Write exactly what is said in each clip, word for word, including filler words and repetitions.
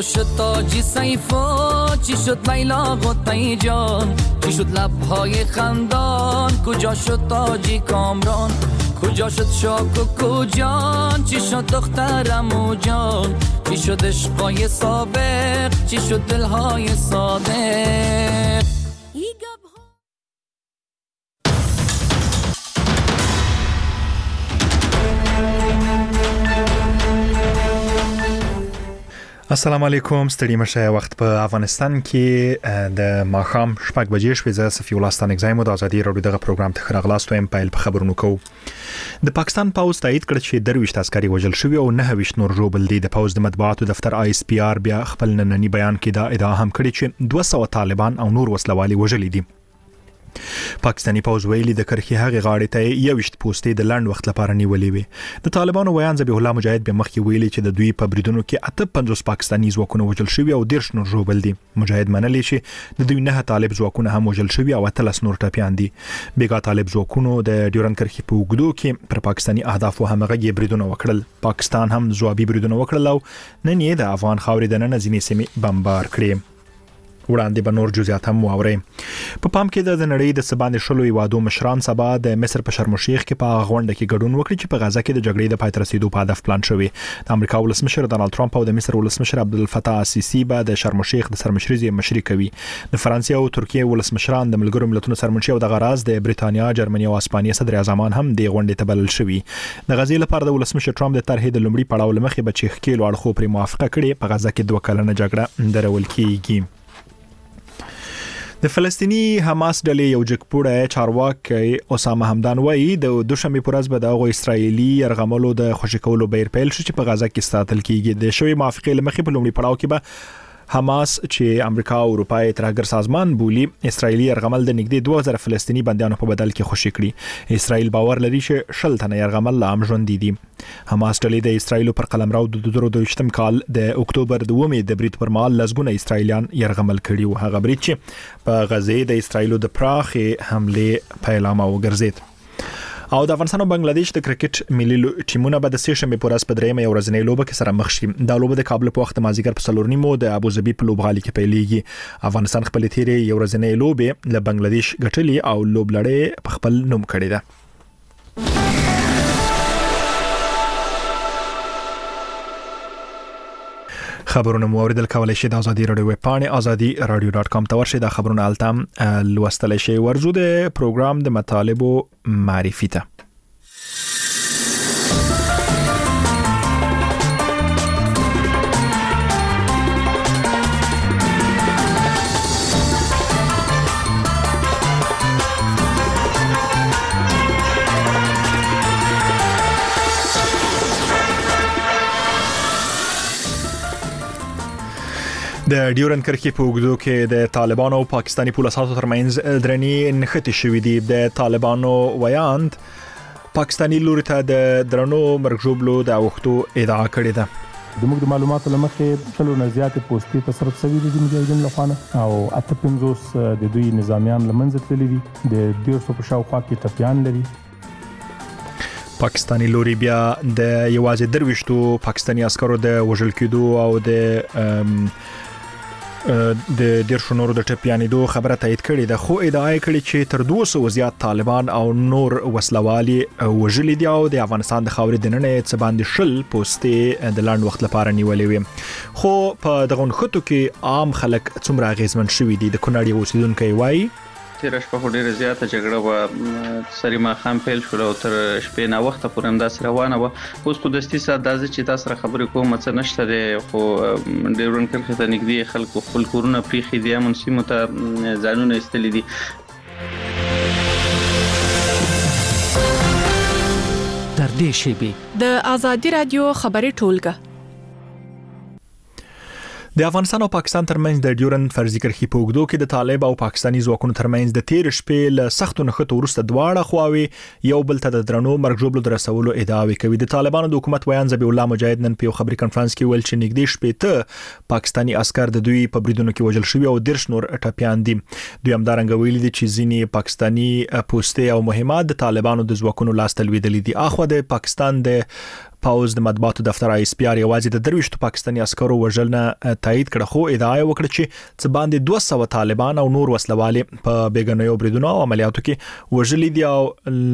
شد تاجی سیفا، چی شد لیلا قطعی جان، چی شد لبهای خندان، کجا شد تاجی کامران، کجا شد شاک و کجان، چی شد دخترم و جان، چی شد عشقای سابق، چی شد دلهای صادق. السلام علیکم. ستړي مشه. وخت په افغانستان کې د ماښام شپږ بجې شوې. زه صفي الله ستانک زایم د ازادي رادیو دغه پروګرام ته خراغلاست وایم. پایل په خبرونو کو. د پاکستان پوز تایید کړ چې درويشت عسکري وژل شوی او نه ویشت نور ژوبل دي. د پوز د مطبوعاتو دفتر آی اس پی آر بیا خپل نننی بیان کې دا ادعا هم کړې چې دوه سوه طالبان او نور وسلوالي وژل دي. پاکستاني پوز ویلي د کرخي هغه غاړې ته یوشت پوسټې د لاند وخت لپاره نیولې وي. د طالبانو ویان ذبیح الله مجاهد به مخکې ویلي چې د دوی په بریدونو کې اته پنځوس پاکستاني ځواکونه وژل شوي او دیرش نور ژوبل دي. مجاهد منلي چې د دوی نه طالب ځواکونه هم وژل شوي او اتلس نور ټپیان دي. بیګا طالب ځواکونو د ډیورن کرخي په وګړو کې پر پاکستاني اهدافو همغږي بریدونه وکړل. پاکستان هم ځوابي بریدونه وکړل او نن یې د افغان خاورې د نن ځینې سیمې بمبار کړې. وړاندې به نور جزئیات هم واوري. په پام کې د نړۍ د سباند شلو یوادو مشران سبا د مصر په شرم الشیخ کې په غونډه کې ګډون وکړي چې په غزا کې د جګړې د پای ته رسیدو په هدف پلان شوی. د امریکا ولسمشر ډانلډ ټرمپ او د مصر ولسمشر عبدالفتاح السیسی به د شرم الشیخ د سرمشري زی مشري کوي. د فرانسې او ترکیه ولسمشران د ملګرو ملتونو سرمنشي او د غراز د بریتانیا، جرمني او اسپانیا صدر اعظمان هم د غونډې ته بلل شوي. د غزې لپاره د ولسمشر ټرمپ د طرحې د لومړي پړاو لمخې به چې خکیل اړخو پر موافقه کړي په غزا کې دوه کلنه جګړه درول کیږي. د فلسطینی حماس ډلې یو جګپوړی چارواکي اسامه حمدان وایي د دوشنبه پر ورځ به د اسرایلی يرغملو د خوشی کولو بیر پیل شو چې په غزا کې ساتل کیږي. د شوی موافقه لمخې په لومړي پړاو کې به حماس چې امریکا او اروپای ترهګر سازمان بولی اسرایلی يرغمل د نږدې دوه زره فلسطینی بنديانو په بدل کې خوشی کړي. اسرائیل باور لري چې شل تنه يرغمل لا هم ژوند دي. حماس ډلې د اسرایل پر قلمرو د دوه زره دوه کال د اکتوبر دومې د برید پر مهال لزګونه اسرایلیان يرغمل کړي او هغه برید چې په غزې د اسرایل د پراخې حمله پیلامه وګرځید. او د افغانستان او بنگلاديش د کرکټ ملي ټیمونه به د سې شنبه پر ورځ په درېمه ورځنۍ لوبه کې سره مخ شي. دا لوبه د کابل په وخت مازیګر په څلور نیمو د ابوظبي په لوبغالي کې پیلېږي. افغانستان خپل تیرې ورځنۍ لوبه له بنگلاديش ګټلې او لوبلړې په خپل نوم کړې ده. خبرونه مو اوریدل کولای شئ د ازادي رادیو ویب پاڼه ازادي رادیو ډاټ کام ته ورشئ. دا خبرونه التم لوستل شئ. ورزو د پروګرام د مطالبو معرفي ته د ډیورن کرخي په وګړو کې د طالبانو او پاکستاني پولیسو ترمنځ درنی نښتې شوې دي. د طالبانو ویاند پاکستاني لوري ته د درنو مرګ د اوختو ادعا کړې ده. د موږ د معلوماتو لمخې شلو نه زیاتې پوسټې تصرف شوي دي د مجاهدینو لخوا او اته پنځوس د دوی نظامیان لمنځه تللي دي. د ډېر څو په شاوخوا کې ټپیان لري. پاکستاني لوري بیا د یوازې درويشتو پاکستاني عسکرو د وژل کېدو او د د ډیر شنورو د ټپیانېدو خبره تایید کړې ده. خو ادعا کړې چې تر دوه سوه زیات طالبان او نور وسلوالي وژلي دي او د افغانستان د خاورې د نننې څه باندې شل پوسټې د لاند وخت لپاره نیولې وي. خو په دغه نښتو کې عام خلک څومره اغیزمن شوي دي. د کونړ یو اوسیدونکی وایي تیر شپه ډیره زیاته جګړه و سری ما خام پیل شو او تر شپې نه وخت پورې انداز روانه و. اوس کو دستي سات دازه چې تاسو سره خبرې کوم څه نشته دی. خو ډیرون کرخه ته نږدې خلکو خپل کورونه پریخي دي منسیمو ته ځانونه استلې دي. تر دې شی د ازادي رادیو خبري ټولګه د افغانستان او پاکستان ترمنځ د ډیورن فرضي کرخي په وګړو کې د طالب او پاکستاني ځواکونو ترمنځ د تیر شپې له سختو نښتو وروسته دواړه خواوې یو بل ته د درنو مرګ د رسولو ادعاوې کوي. د طالبانو د حکومت ویان ذبیح الله مجاهد نن په خبري کانفرنس کې ویل چې نږدې شپې ته پاکستاني عسكر د دوی په بریدونو کې وژل شوي او دیرش نور ټپیان دي. دوی هم دارنګ ویلي دي چې ځینې پاکستاني پوسټې او مهمات د طالبانو د ځواکونو لاس ته لویدلې دي. اخو د پاکستان د پاوز د مطبوعاتو دفتر آی اس پی آر یوازې د درويشتو پاکستاني عسکرو وژل نه تایید کړ خو ادعا وکړه چې څه باندې دوه سوه طالبان او نور وسلوالي په بیګنیو بریدونو او عملیاتو کې وژل دي او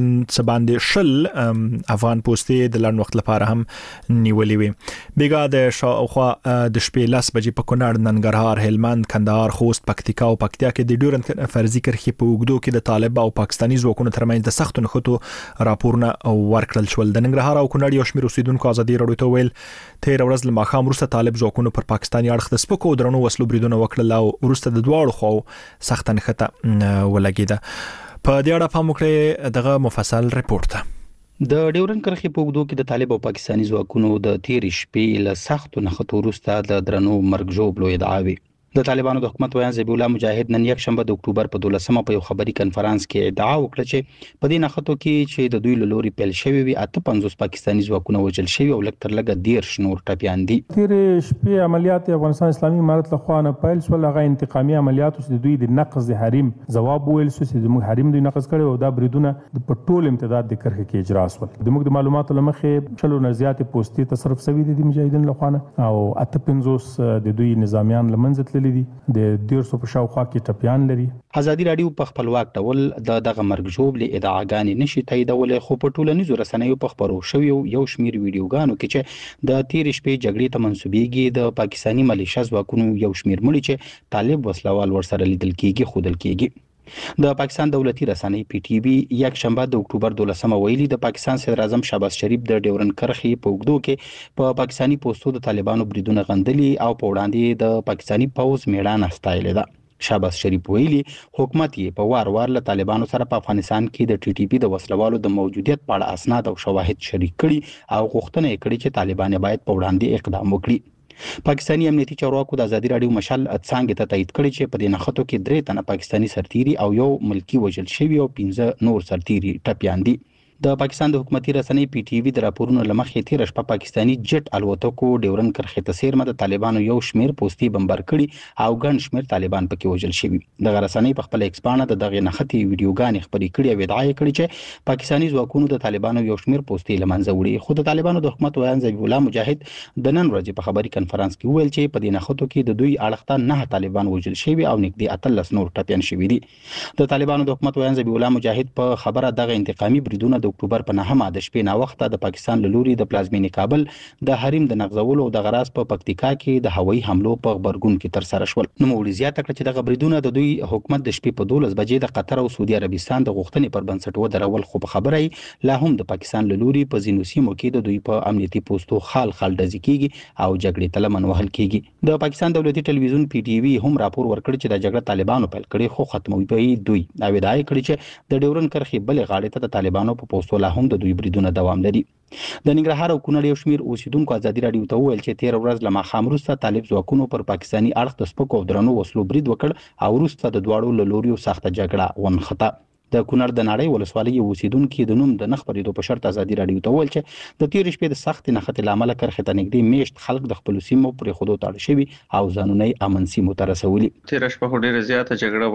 څه باندې شل افغان پوستې د لړن وخت لپاره هم نیولې وي. بیګا د شاوخوا د شپې لاس بجې په کونړ، ننګرهار، هلمند، کندهار، خوست، پکتیکا او پکتیا کې د ډیورنډ فرضي کرښې په اوږدو کې د طالب او پاکستاني ځواکونو ترمنځ د سختو نښتو راپورونه ورکړل شول. د ننګرهار او کونړ یو شمېر اوسیدونکو ازادي راډیو ته ویل تیر ورځ له ماښام وروسته طالب ځواکونو پر پاکستاني اړخ د سپکو او درنو وسلو بریدونه وکړل او وروسته د دواړو خواو سخته نښته ولګېده. په دې اړه پام وکړئ دغه مفصل ریپورت ته. د ډیورنډ کرښې په اوږدو کې د طالب او پاکستاني ځواکونو د تیرې شپې له سختو نښتو وروسته د درنو مرګ ژوبلو ادعاوي. د طالبانو د حکومت ویان ذبیح الله مجاهد نن یک شنبه د اکتوبر په دولسمه په یو خبري کنفرانس کې ادعا وکړه چې په دې نښتو کې چې د دوی له لوري پیل شوی وي اته پنځوس پاکستاني ځواکونه وژل شوي او لږ تر لږه دیرش نور ټپیان دي. تیرې شپې عملیات افغانستان اسلامي امارت له خوا نه پیل شول. هغه انتقامي عملیات چې دوی د نقض د حریم ځواب ویل سو چې د حریم دوی نقض کړي او دا بریدونه په ټول امتداد د کرښې کې اجرا شول. د موږ د معلوماتو لمخې شلو نه زیات پوسټي تصرف شوی دي د مجاهدین له خوا نه او اته پنځوس د دوی نظامیان لمنځه تللي دي. د ډیر سو په شاوخوا کې ټپیان لري. ازادي راډیو په خپلواک ډول د دغه مرګ ژوبلې ادعاګانې نشي تاییدولای خو په ټولنیزو رسنیو په خبرو شوی یو شمیر ویډیوګانو کې چې د تیر شپې جګړې ته منسوبېږي د پاکستاني ملیشیا ځواکونو یو شمیر مړي چې طالب وسلوال ورسره لیدل کېږي خودل کېږي. د پاکستان دولتي رسنۍ پی ټی وی یک شنبه د اکتوبر دولسمه ویلي د پاکستان صدر اعظم شهباز شریف د ډیورنډ کرښې په اوږدو کې په پاکستاني پوسټو د طالبانو بریدونه غندلي او په وړاندې د پاکستاني پوز میړانه ستایلې ده. شهباز شریف ویلي حکومت یې په وار وار له طالبانو سره په افغانستان کې د ټي ټي پی د وسلوالو د موجودیت په اړه اسناد او شواهد شریک کړي او غوښتنه یې کړې چې طالبان باید په وړاندې اقدام وکړي. پاکستاني امنیتي چارواکو د ازادي راډیو مشال څنګه ته تایید کړی چې په دې نښتو کې درې تنه پاکستاني سرتیري او یو ملکی وژل شوی او پنځه نور سرتیري ټپیان دي. د پاکستان د حکومتي رسنۍ پی ټی وی د راپورونو لمخې تیر شپه پاکستاني جټ الوتکو ډیورنډ کرښې ته سیرمه د طالبانو یو شمیر پوسټي بمبار کړي او ګڼ شمیر طالبان پکې وژل شوي. د رسنۍ په خپل ایکسپانه د دغه نښتې ویډیوګانې خبرې کړي او ادعا کړې چې پاکستاني ځواکونو د طالبانو یو شمیر پوسټي لمنځه وړي. خو د طالبانو د حکومت ویان ذبیح الله مجاهد د نن ورځې په خبري کنفرانس کې ویل چې په دې نښتو کې د دوی اړخته نه طالبان وژل شوي او نږدې اتلس نور ټپیان شوي دي. د طالبانو د حکومت ویان ذبیح الله مجاهد په خبره دغه انتقامي بریدونه د اکتوبر په نهمه د شپې نا وخته د پاکستان له لوري د پلازمینې کابل د حریم د نقضولو او د غراس په پکتیکا کې د هوایي حملو په خبرګون کې تر سره شول. نو مولوی زیاته کړ چې دغه بریدونه د دوی حکومت د شپې په دولس بجې د قطر او سعودي عربستان د غوښتنې پر بنسټ ودرول خو په خبره لا هم د پاکستان له لوري په ځینو سیمو کې د دوی په امنیتي پوسټو خال خال ډزې کیږي او جګړې ته لمن وهل کیږي. د پاکستان دولتي ټلویزیون پی ټی وی هم راپور ورکړ چې د جګړه طالبانو پیل کړي خو ختموي به دوی. دا ادعا کړې چې د ډیورنډ کرښې بلې غاړې ته د طالبانو په پوسټو لا هم د دوی بریدونه دوام لري. د ننګرهار او کونړ یو شمیر اوسیدونکو ازادي راډیو ته ویل چې تیر ورځ له ماښام وروسته طالب ځواکونو پر پاکستاني اړخ د سپکو او درنو وسلو برید وکړ او وروسته د دواړو له لوري سخته جګړه ونښته. د کونړ د نړۍ ولسوالۍ اوسیدونکو د نوم د نخ پریدو په شرط ازادي راډیو ته ویل چې د تیر شپې د سخت نښتې لامل کرښې ته نږدې میشت خلک د خپل سیمو پر خودو تاړ شوی او ځانونه امن سیمو ته رسولي. تیر شپه ډیره زیاته جګړه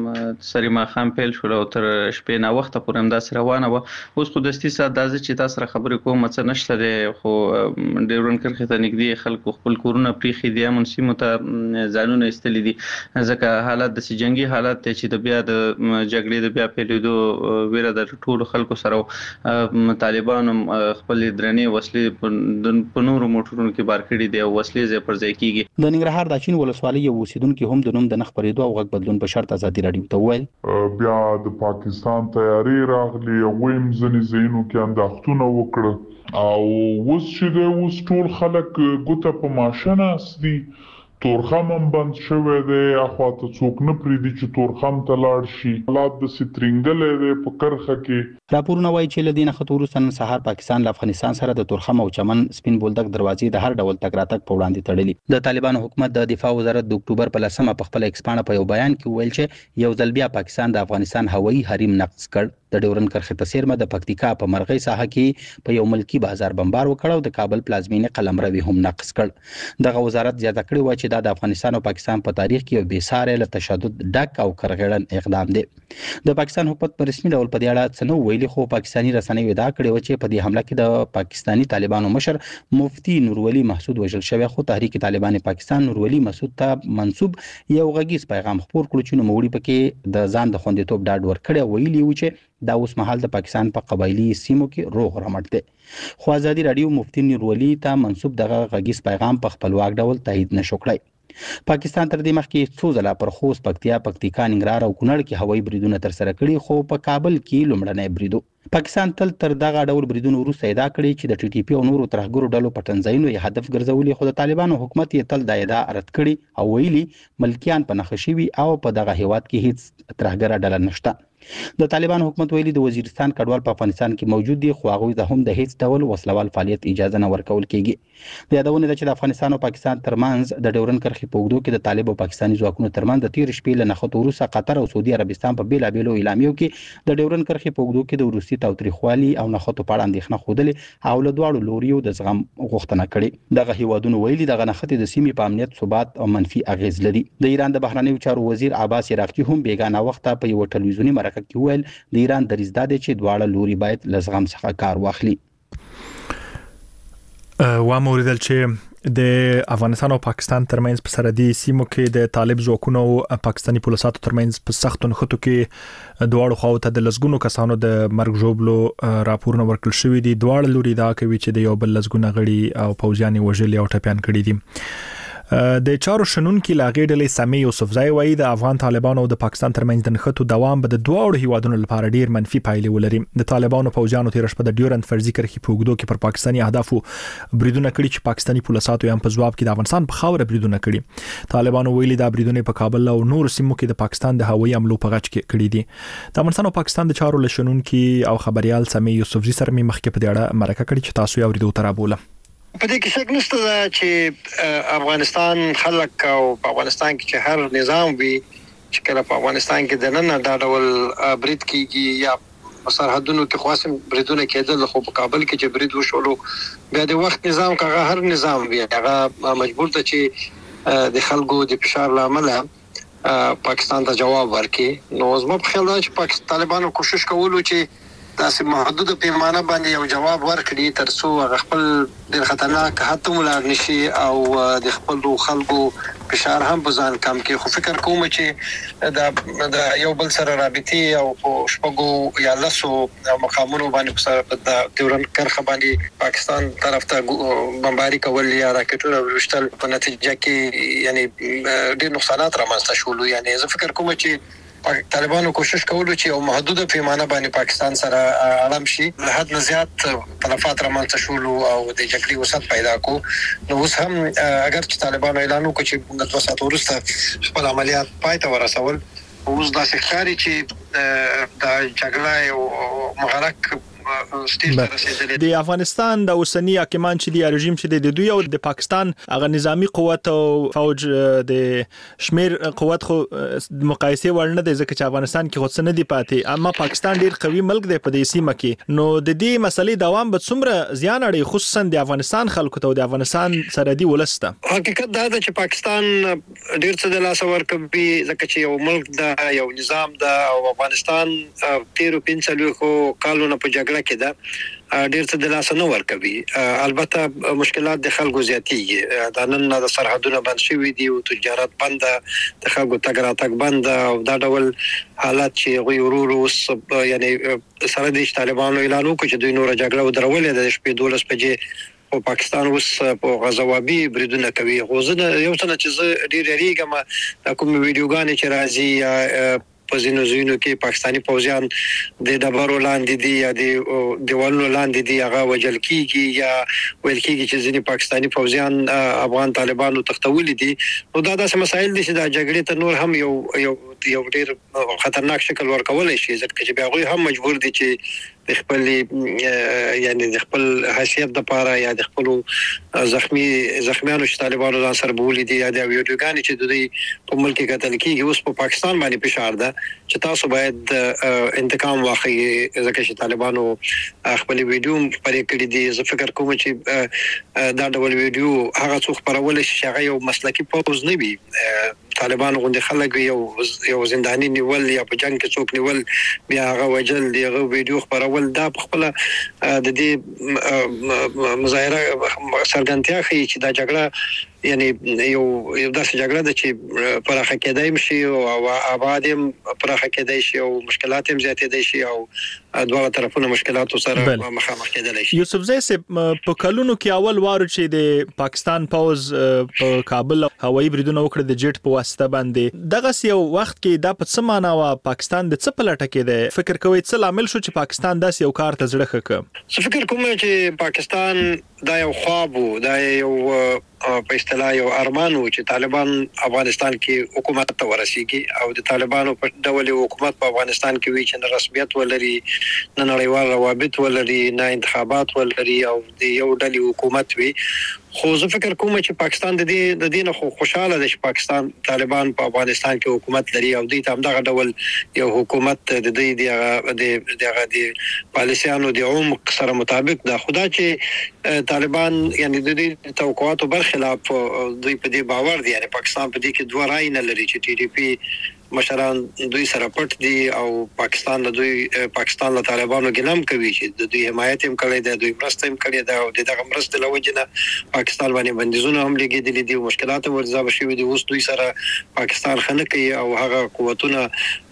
و سری ما خام پیل شو او تر شپې نا وخت پورې هم داس روانه و. اوس خو د ستې سات دازه چې تاسو را خبرې کوم څه نشته دی خو ډیورنډ کرښې ته نږدې خلکو خپل کورونه پریخي دي امن سیمو ته ځانونه استلې دي ځکه حالت د جنگي حالت چې د بیا د جګړې د بیا لیدو ویره د ټولو خلکو سره طالبانو خپل درنې وسلې په نورو موټرونو کې بار کړي دي او وسلې زې پر ځای کیږي. د ننګرهار د چین ولسوالۍ یو اوسیدونکو هم د نوم د نخ پریدو او غږ بدلون په شرط ازادي راډیو ته ویل بیا د پاکستان تیاری راغلی ویم ځنې زینو کې انداختونه وکړه او اوس چې د اوس ټول خلک ګوته په ماشین اسدي تورخم هم بند شوی دی اخواته څوک نه پریدي چې تورخم ته لاړ شي. حالات د سترنګلې دی په کرخه کې. راپورونه وایي چې لدینه خطر سن سهار پاکستان له افغانستان سره د تورخم او چمن سپین بولدک دروازې د هر ډول تګ راتګ په وړاندې تړلې. د طالبانو حکومت د دفاع وزارت د اکتوبر په لسمه په خپل ایکسپانه په یو بیان کې ویل چې یو ځل بیا پاکستان د افغانستان هوایي حریم نقض کړ. د ډیورن کرښې ته څیرمه د پکتیکا په مرغۍ ساحه کې په یو ملکی بازار بمبار وکړ او د کابل پلازمینې قلمرو هم نقض کړ. دغه وزارت زیاته کړې و چې دا د افغانستان او پاکستان په تاریخ کې یو بې ساري له تشدد ډک او کرغړن اقدام دی. د پاکستان حکومت په رسمي ډول په دې اړه څه نه ویلي، خو پاکستاني رسنیو ادعا کړې و چې په دې حمله کې د پاکستاني طالبانو مشر مفتی نورولي محسود وژل شوی، خو تحریک طالبان پاکستان نورولي محسود ته منسوب یو غږیز پیغام خپور کړ چې نوموړي پکې د ځان د خوندیتوب ډاډ ورکړی، ویلي و چې دا اوس مهال د پاکستان په قبایلی سیمو کې روغ رمټ دی. خو ازادي رادیو مفتی نورولي ته منسوب دغه غږیز پیغام په خپلواک ډول تایید نشو کړی. پاکستان تر دې مخکې څو ځله پر خوست، پکتیا، پکتیکا، ننګرهار او کونړ کې هوایي بریدونه ترسره کړي، خو په کابل کې لومړنی بریدو. پاکستان تل تر دغه ډول بریدونو وروسته ادعا کړې چې د ټي ټي پی او نورو ترهګرو ډلو پټنځایونو یې هدف ګرځولي، خو د طالبانو حکومت یې تل دا ادعا رد کړي او ویلي ملکیان په نښه شوي او په دغه هیواد کې هیڅ ترهګره ډله نشته. د طالبان حکومت ویلي د وزیرستان کډوال په افغانستان کې موجود دي، خو هغوی ته هم د هیڅ ډول وسلوال فعالیت اجازه نه ورکول کیږي. د یادونه ده چې د افغانستان او پاکستان ترمنځ د ډیورن کرښې په اوږدو کې د طالب او پاکستاني ځواکونو ترمنځ د تیر شپې له نښتو وروسته قطر او سعودي عربستان په بیلابیلو اعلامیو کې د ډیورن کرښې په اوږدو کې د وروستي تاوتریخوالي او نښتو په اړه اندېښنه ښودلې او له دواړو لوریو د زغم غوښتنه کړې. دغه هیوادونو ویلي دغه نښتې د سیمې په امنیت، ثبات او منفي اغیز لري. د ایران د بهرنیو چارو وزیر عباس عراقچي هم بیګانه وخت په یو ټلویزیوني مرکه کې ویل د ایران دریځ دا دی چې دواړه لوري باید له زغم څخه کار واخلي. و موریدل چې د افغانستان او پاکستان ترمنځ په سرحدي سیمو کې د طالب ځواکونو او پاکستاني پولیساتو ترمنځ په سختو نښتو کې دواړو خواو ته د لسګونو کسانو د مرګ ژوبلو راپورونه ورکړل شوي دي. دواړه لوري دا کوي چې د یو بل لسګونه غړي او پوځیان وژلي او ټپيان کړي دي. د چارو شنونکو لاغې ډلې سامي یوسفزای وایي د افغان طالبانو او د پاکستان ترمنځ د نښتو دوام به د دواړو هیوادونو لپاره ډیر منفي پایلې ولري. د طالبانو پوځیانو تیر شپه د ډیورن فرضي کرښې په اوږدو کې پر پاکستاني اهدافو بریدونه کړي چې پاکستاني پولیساتو هم په ځواب کې د افغانستان په خاوره بریدونه کړي. طالبانو ویلي دا بریدونه په کابل او نور سیمو کې د پاکستان د هوایي حملو په غچ کې کړي دي. د افغانستان او پاکستان د چارو لشنونکو او خبريال سامي یوسفزي سره مې مخکې په دې اړه مرکه کړې چې تاسو یې اوریدو ترابوله. په دې کې څنګه نشته چې افغانستان خلک او په افغانستان کې چې هر نظام وي چې کله په افغانستان کې د نن دا ډول برید کیږي یا په سرحدونو کې خاصم بریدونه کېدل، خو په کابل کې چې برید وشولو بیا د وخت نظام کغه هر نظام وي هغه مجبور ته چې د خلکو د فشار لامل پاکستان ته جواب ورکړي. نو زما په خیال دی چې پاکستان طالبانو کوشش کولو چې تاسو محدود پیمانه باندې یو جواب ورکړي ترڅو خپل د خطرناک حتی ملار نشي او د خپل خلکو فشار هم بزان کم کې. خو فکر کوم چې دا د یو بل سره رابطي او شپږو یا لسو مقامونو باندې په ډیورن کرښه باندې پاکستان طرف ته بمباري کول یا راکټونه ورشتل په نتیجه کې یعنی ډېر نقصانات رامنځته شول. یعنی زه فکر کوم چې طالبانو کوشش کولو چې یو محدوده پیمانه باندې پاکستان سره اړم شي، له حد نه زیات تلفات رامنځته شول او د جګړې وسعت پیدا کو. نو اوس هم اگر چې طالبانو اعلان وکړي چې د دوه ساعت وروسته خپل عملیات پای ته ورسول، اوس دا ښکاري چې د جګړې او مغرق د افغانستان د اوسنی حاکمان چې دی رژیم چې د دوی او د پاکستان هغه نظامی قوت او فوج د شمیر قوت خو مقایسه ورنه د ځکه چې افغانستان کې خو څه نه دی پاتې، اما پاکستان ډیر قوي ملک دی په دې سیمه کې. نو د دې مسلې دوام به څومره زیان اړي خصوصا د افغانستان خلکو ته او د افغانستان سرحدي ولسته؟ حقیقت دا ده چې پاکستان ډیر څه د لاس ورکوي ځکه چې یو ملک دا یو نظام دا او افغانستان تیرو پنځلو خو کالونه په جګړه کې دا ډیر څه د لاس نه ورکوي. البته مشکلات د خلکو زیاتېږي، دا نن د سرحدونو بند شوي دي او تجارت بند، د خلکو تګ راتګ بند او دا ډول حالات چې غوي ورور اوس یعنی سره د طالبانو اعلان وکړ چې دوی نور جګړه ودرولې د شپې دولس بجې او پاکستان اوس په غزوابي بریدونه کوي. خو زه یو څه چې زه ډیر ریګم کوم ویډیوګانې چې راځي په ځینو ځینو کې پاکستاني پوځیان د ډبرو لاندې دي یا د دیوالونو لاندې دي هغه وجل کیږي یا ویل کیږي چې ځینې پاکستاني پوځیان افغان طالبانو تختولي دي. نو دا داسې مسایل دي چې د جګړې ته نور هم یو یو یو ډیر خطرناک شکل ورکول شي ځکه چې بیا غوي هم مجبور دي چې د خپل یعنی د خپل حیثیت د پاره یا د خپل زخمی زخمیانو چې طالبانو ځان سره بولي دي یا د ویډیوګانې چې د دې په ملک کې قتل کیږي اوس په پاکستان باندې فشار ده چې تاسو باید انتقام واخلئ ځکه چې طالبانو خپل ویډیو پرې کړی دي. زه فکر کوم چې دا ډول ویډیو هغه څوک خبرول شي چې هغه یو مسلکی پوز نه وي. طالبان غوندي خلک یو یو زنداني نیول یا په جنگ کې څوک نیول بیا هغه وجل دی هغه ویډیو خبرول دا په خپل د دې مظاهره سرګنتیا خي چې دا جګړه یعنی یو یو داسې جګړه ده چې پراخه کېدای شي او آباد هم پراخه کېدای شي او مشکلات هم زیاتېدای شي او دواړه طرفونه مشکلاتو سره مخامخ کېدای شي. یوسف زئی سه په کلونو کې اول وارو چې د پاکستان پوز په کابل هوایي بریدونه وکړه د جټ په واسطه باندې دغه یو وخت کې دا په څه معنا وا پاکستان د څه پلټه کې ده فکر کوي څه عامل شو چې پاکستان داس یو کار ته زړه خکه. زه فکر کوم چې پاکستان دا یو خواب وو دا یو په اصطلاح یو ارمان وو چې طالبان افغانستان کې حکومت ته ورسیږي او د طالبانو په ډول حکومت په افغانستان کې وي چې رسمیت ولري نه نړیوال روابط ولري نه انتخابات ولري او د یو ډول حکومت وي. خو زه فکر کوم چې پاکستان د دې د دین خو خوشاله ده چې پاکستان طالبان په افغانستان کې حکومت لري او دوی ته دغه ډول یو حکومت د دې د دغه د پالیسیانو د عمق سره مطابق ده. خدا چې طالبان یعنی د دې توقعاتو برخلاف دوی په دې باور دي یعنی پاکستان په دې کې دوه رای نه لري چې ټي ډي پی مشران دوی سره پټ دي او پاکستان له دوی پاکستان له طالبانو ګلم کوي چې د دوی حمایت هم کړی دی دوی مرسته هم کړې ده او دغه مرسته لوجنه پاکستان باندې بندیزونه هم لګیدلي دي او مشکلات ورځاب شوي دي. اوس دوی سره پاکستان خنه کوي او هغه قوتونه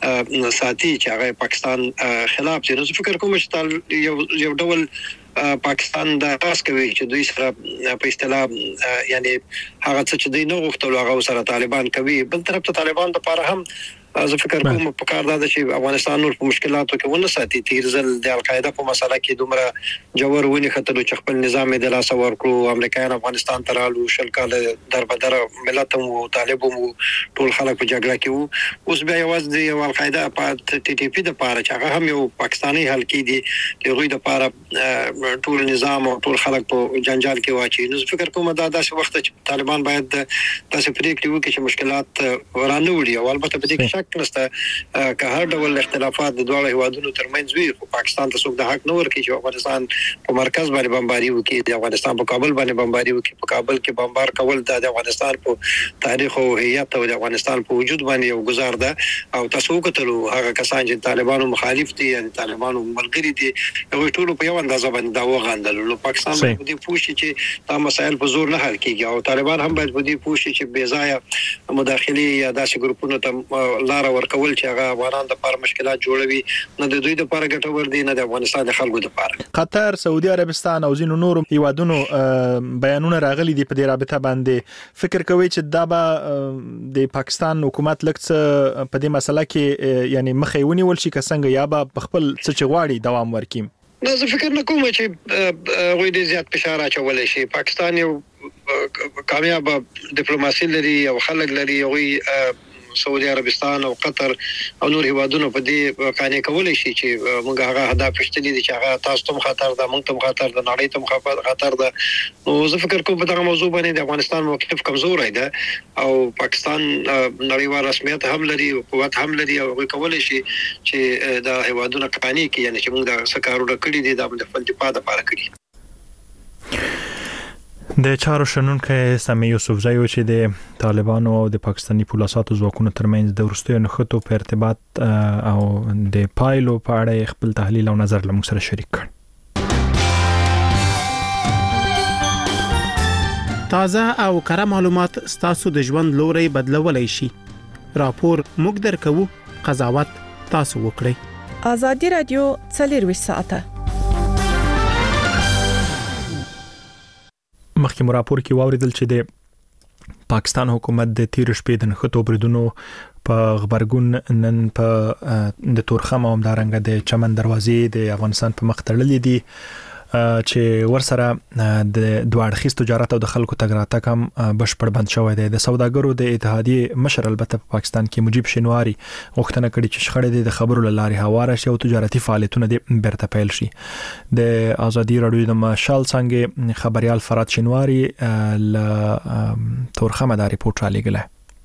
ساتي چې هغه پاکستان خلاف دي. نو فکر کوم چې یو یو ډول پاکستان دا تاسو کوي چې دوی سره په اصطلاح یعنی هغه څه چې دوی نه غوښتل هغه سره طالبان کوي. بل طرف ته طالبان د پاره هم زه فکر کوم په کار دا چې افغانستان نور په مشکلاتو کې ونه ساتي. تیر ځل د القاعده په مسله کې دومره جوړ ونی خطر چې خپل نظام د لاس ورکړو امریکایان افغانستان ته رالو شل کال دربدر ملت او طالب او ټول خلک په جګړه کې وو. اوس بیا یوازې د القاعده په ټي ټي پی د پاره چې هغه هم یو پاکستاني حل کې دي د غوي د پاره ټول نظام او ټول خلک په جنجال کې واچي. نو فکر کوم دا داسې وخت چې طالبان باید تاسو پریکړه وکړي چې مشکلات ورانه وړي او البته په دې کې نشته که هر ډول اختلافات د دوه هیوادونو ترمنځ وي خو پاکستان ته څوک د حق نه ورکړي چې افغانستان په مرکز باندې بمباري وکړي د افغانستان په کابل باندې بمباري وکړي. په کابل کې بمبار کول د افغانستان په تاریخ او هویت او د افغانستان په وجود باندې یو گزار ده او تاسو کتلو هغه کسان چې طالبانو مخالف دي یا طالبانو ملګری دي هغه ټول په یو اندازه باندې دا وغندل. نو پاکستان باندې دې پوښتنه چې دا مسایل په زور نه حل کیږي او طالبان هم باید دې پوښتنه چې بې ځای مداخله یا داسې ګروپونو ته لار ورکول چې هغه افغانان د لپاره مشکلات جوړوي نه د دوی د لپاره ګټور دي نه د افغانستان د خلکو لپاره. قطر، سعودي عربستان او ځینو نورو هیوادونو بیانونه راغلي دي په دې رابطه باندې. فکر کوي چې دا به د پاکستان حکومت لکه په دې مسله کې یعنی مخې ونیول شي که څنګه یا به خپل څه چې غواړي دوام ورکړي؟ نو زه فکر نه کوم چې غوي دې زیات فشار اچول شي. پاکستان یو کامیاب ډیپلوماسي لري او خلک لري غوي سعودي عربستان او قطر او نور هیوادونو په دې قانې کولای شي چې موږ هغه هدف پښتني دي چې هغه تاسو ته خطر ده موږ ته خطر ده نړۍ ته خطر ده. نو زه فکر کوم په دغه موضوع باندې د افغانستان موقف کمزور دی او پاکستان نړیوال رسمیت هم لري او قوت هم لري او کولای شي چې د هیوادونو قانې کې یعنی چې موږ د سکارو کړی دي د خپل دفاع لپاره کړی. د چارو شنونکو سامي یوسف زئی چې د طالبانو او د پاکستاني پولیسو ځواکونو ترمنځ د ورستیو نښتو په ارتباط او د پایلو په اړه خپل تحلیل او نظر لمو سره شریک کړ. تازه او کره معلومات ستاسو د ژوند لوري بدلولای شي. راپور موږ درکو، قضاوت تاسو وکړئ. ازادي رادیو څلور ساعته مخکې مو راپور کې واوریدل چې د پاکستان حکومت د تیر شپې د نښتو بریدونو په خبرګون نن په د تورخم او همدارنګه د چمن دروازې د افغانستان په مخ تړلې دي چې ورسره د دوه اړخیز تجارت او د خلکو تګ راتګ هم بشپړ بند شوی دی. د سوداګرو د اتحادیې مشر البته په پاکستان کې مجيب شینواری غوښتنه کړې چې شخړې د خبرو لارې هواره شي او تجارتي فعالیتونه د بیرته پیل شي. د ازادي رادیو د مشال څنګه خبريال فراد شینواری ل تورخم د ریپورت را لګله.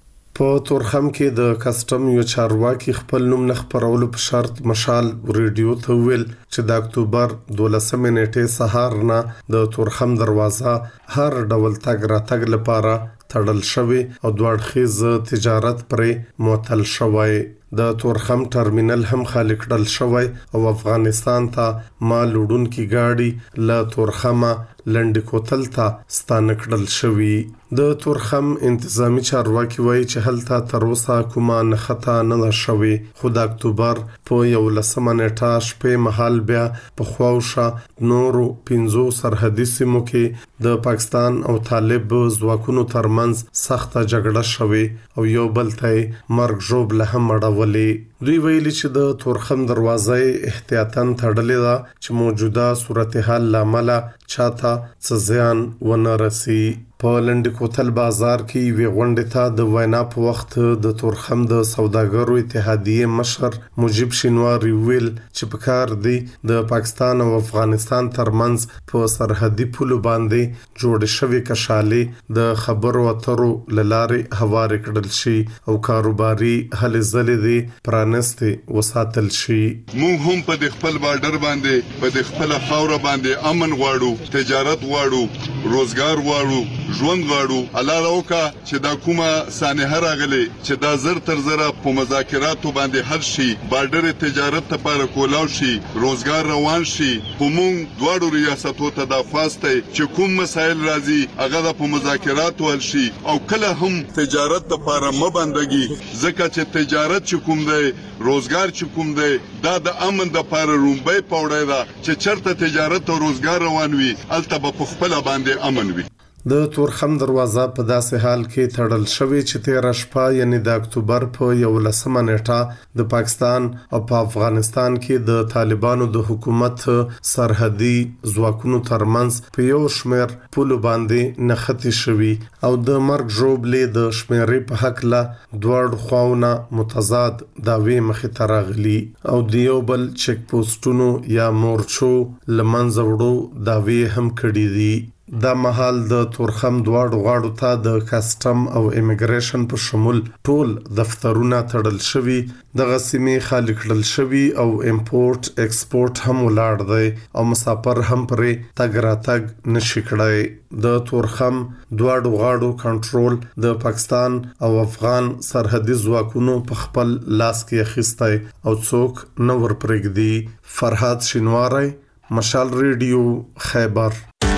په تورخم کې د کسٹم یو چارواکي خپل نوم نه خبرولو په شرط مشال ریډیو ته ویل چې د اکتوبر دولسمه نیټه سهار نه د تورخم دروازه هر ډول تګ راتګ لپاره تړل شوی او دوه اړخیز تجارت پرې معطل شوی. د تورخم ټرمینل هم خالق کړل شوی او افغانستان ته مال وړونکي گاډي له تورخمه لنډ کوتل ته ستانه کړل شوی. د تورخم انتظامی چارواکي وایي چې هلته تر اوسه کومه نښته نه ده شوې، خو د اکتوبر په یولسمه نیټه شپې مهال بیا په خواوشا نورو پنځو سرحدي سیمو کې د پاکستان او طالب ځواکونو ترمنځ سخته جګړه شوې او یو بل ته مرګ ژوبله هم اړولې. دوی ویلي چې د تورخم دروازه احتیاطاً تړلې ده چې موجوده صورتحال لامل چاته څه زیان ونه رسي. په لنډ کوتل بازار کې وی غونډه ته د وینا په وخت د تورخم د سوداګرو اتحادیې مشر مجيب شینواری ویل چې په کار دی د پاکستان او افغانستان ترمنځ په سرحدي پولو باندې جوړ شوی کشالې د خبرو اترو لارې هوار کړل شي او کاروباري هلې ځلې دي پرانستې وساتل شي. موږ هم په خپل بارډر باندې په خپل خاور باندې امن غواړو، تجارت غواړو، روزګار غواړو، ژوند غواړو. الله راوکا چې دا کومه سانحه راغلي چې دا زر تر زره په مذاکراتو باندې حل شي، بارډر تجارت لپاره کولاو شي، روزګار روان شي. په موږ دواړو ریاستو ته دا فاسته چې کوم مسایل راځي هغه په مذاکراتو حل شي او کله هم تجارت لپاره مبندګي، ځکه چې تجارت چې کوم دی، روزګار چې کوم دی، دا د امن لپاره رومبای پوړی دا چې چرته تجارت او روزګار روان وي الته په خپل باندې امن وي. د تورخم دروازه په داسې حال کې تړل شوی چې تیر شپه یعنی د اکتوبر په یولسمه نیټه د پاکستان او په افغانستان کې د طالبانو د حکومت سرحدي ځواکونو ترمنځ په یو شمېر پولو باندې نښتې شوی او د مرګ ژوبلې د شمیرې په حق لا دوړ خواونه متضاد داوی مخې ته راغلي او د یو بل چک پوسټونو یا مورچو لمنځه وړو داوی هم کړي دي. دا مهال د تورخم دواړو غاړو ته د کسٹم او امیګریشن په شمول ټول دفترونه تړل شوي، دغه سیمې خالي کړل شوي او امپورټ ایکسپورټ هم ولاړ دی او مسافر هم پرې تګ راتګ نشي کړی. د تورخم دواړو غاړو کنټرول د پاکستان او افغان سرحدي ځواکونو په خپل لاس کې اخیستی او څوک نه ورپرېږدي. فرهاد شینواری، مشال ریډیو، خیبر.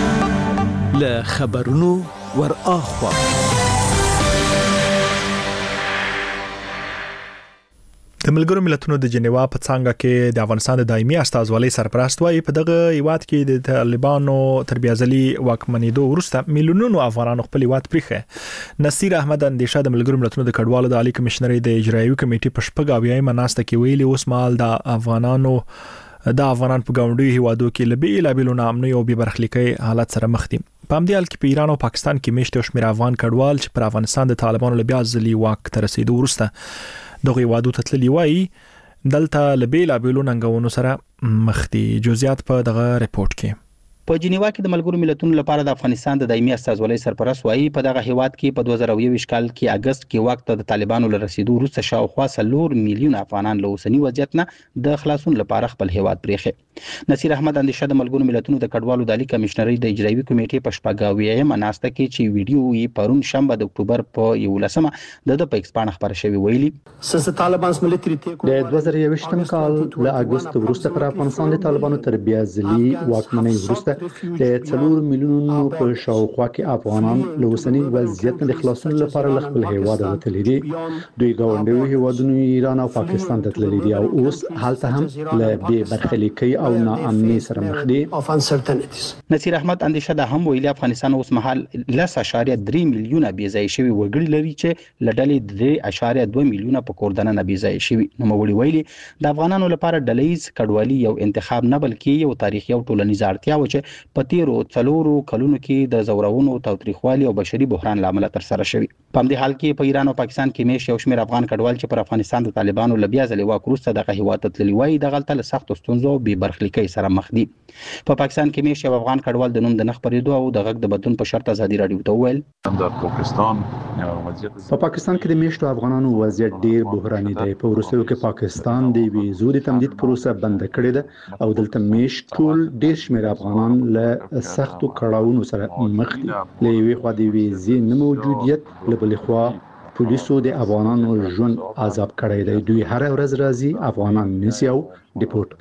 له خبرونو ور اخوا د ملګرو ملتونو د جنیوا په څنګه کې د افغانستان د دایمي استازولۍ سرپرست وایي په دغه هیواد کې د طالبانو تربیازلي واکمنېدو وروسته میلیونونو افغانانو خپل هیواد پریخه. نصیر احمد اندیشه د ملګرو ملتونو د کډوالو د عالی کمشنري د اجرایوي کمیټې په شپږاویایم ناسته کې ویلي اوس مال د افغانانو د افغانان په ګاونډي هیوادو کې لبي لابلو نامنوي او بې برخلیکي حالت سره مخ دي. په همدې حال کې په ایران او پاکستان کې مشته شمیر افغان کډوال چې پر افغانستان د طالبانو لبیا ځلي واک تر رسیدو وروسته دغه هیوادو ته تللی وایي دلته لبي لابلو ننګونو سره مخ دي. جزئیات په دغه ریپورت کې. په جنیوا کې د ملګرو ملتونو لپاره د افغانستان د دایمي استازولۍ سرپرست وایي په دغه هیواد کې په دوه زره یو کال کې اگست کې وخت د طالبانو له رسیدو وروسته شاوخوا څلور میلیون افغانان له اوسنی وضعیت نه د خلاصون لپاره خپل هیواد پریخي. نصیر احمد اندیشه د ملګرو ملتونو د کډوالو د عالی کمشنري د اجرایوي کمیټې په شپږاویایم ناسته کې چې ویډیو یې پرون شنبه د اکتوبر په یولسمه د د په ایکسپان خبر شوی ویلي د دوه زره یو کال له اگست وروسته پر افغانستان د طالبانو تربیازلي واکمنۍ وروسته د څلور میلیونونو په شاوخوا کې افغانان له اوسنی وضعیت نه د خلاصون لپاره له خپل هیواد وتلي دي. دوی ګاونډي هیوادونو ایران او پاکستان ته تللي دي او اوس هلته هم له بې برخلیکۍ او ناامنۍ سره مخ دي. نصیر احمد اندیشه د هم ویلي افغانستان اوس مهال لس اعشاریه درې میلیونه بې ځای شوي وګړي لري چې له ډلې درې اعشاریه دوه میلیونه په کور دننه بې ځای شوي. نوموړي ویلي د افغانانو لپاره ډلهییز کډوالي یو انتخاب نه بلکې یو تاریخي او ټولنیز اړتیا و چې په تیرو څلورو کلونو کې د زورونو تاوتریخوالي او بشري بحران له امله ترسره شوي. په همدې حال کې په ایران او پاکستان کې میشت یو شمېر افغان کډوال چې پر افغانستان د طالبانو له بیا ځلې واک وروسته دغه هیواد ته تللي وایي دغلته له سختو ستونزو او بې برخلیکۍ سره مخ دي. په پاکستان کې میشت یو افغان کډوال د نوم د نه خپرېدو او د غږ د بدلون په شرط ازادي راډیو ته وویل په پاکستان کې د میشتو افغانانو وضعیت ډیر بحراني دی. په وروستیو کې پاکستان د ویزو د تمدید پروسه بند کړې ده او دلته میشت ټول ډیر شمېر افغانان له سختو کړاوونو سره مخ دي. له یوې خوا د ویزې نه موجودیت، له بلې خوا پولیسو د افغانانو ژوند عذاب کړی دی. دوی هر ورځ راځي افغانان نیسي او ډیپورټ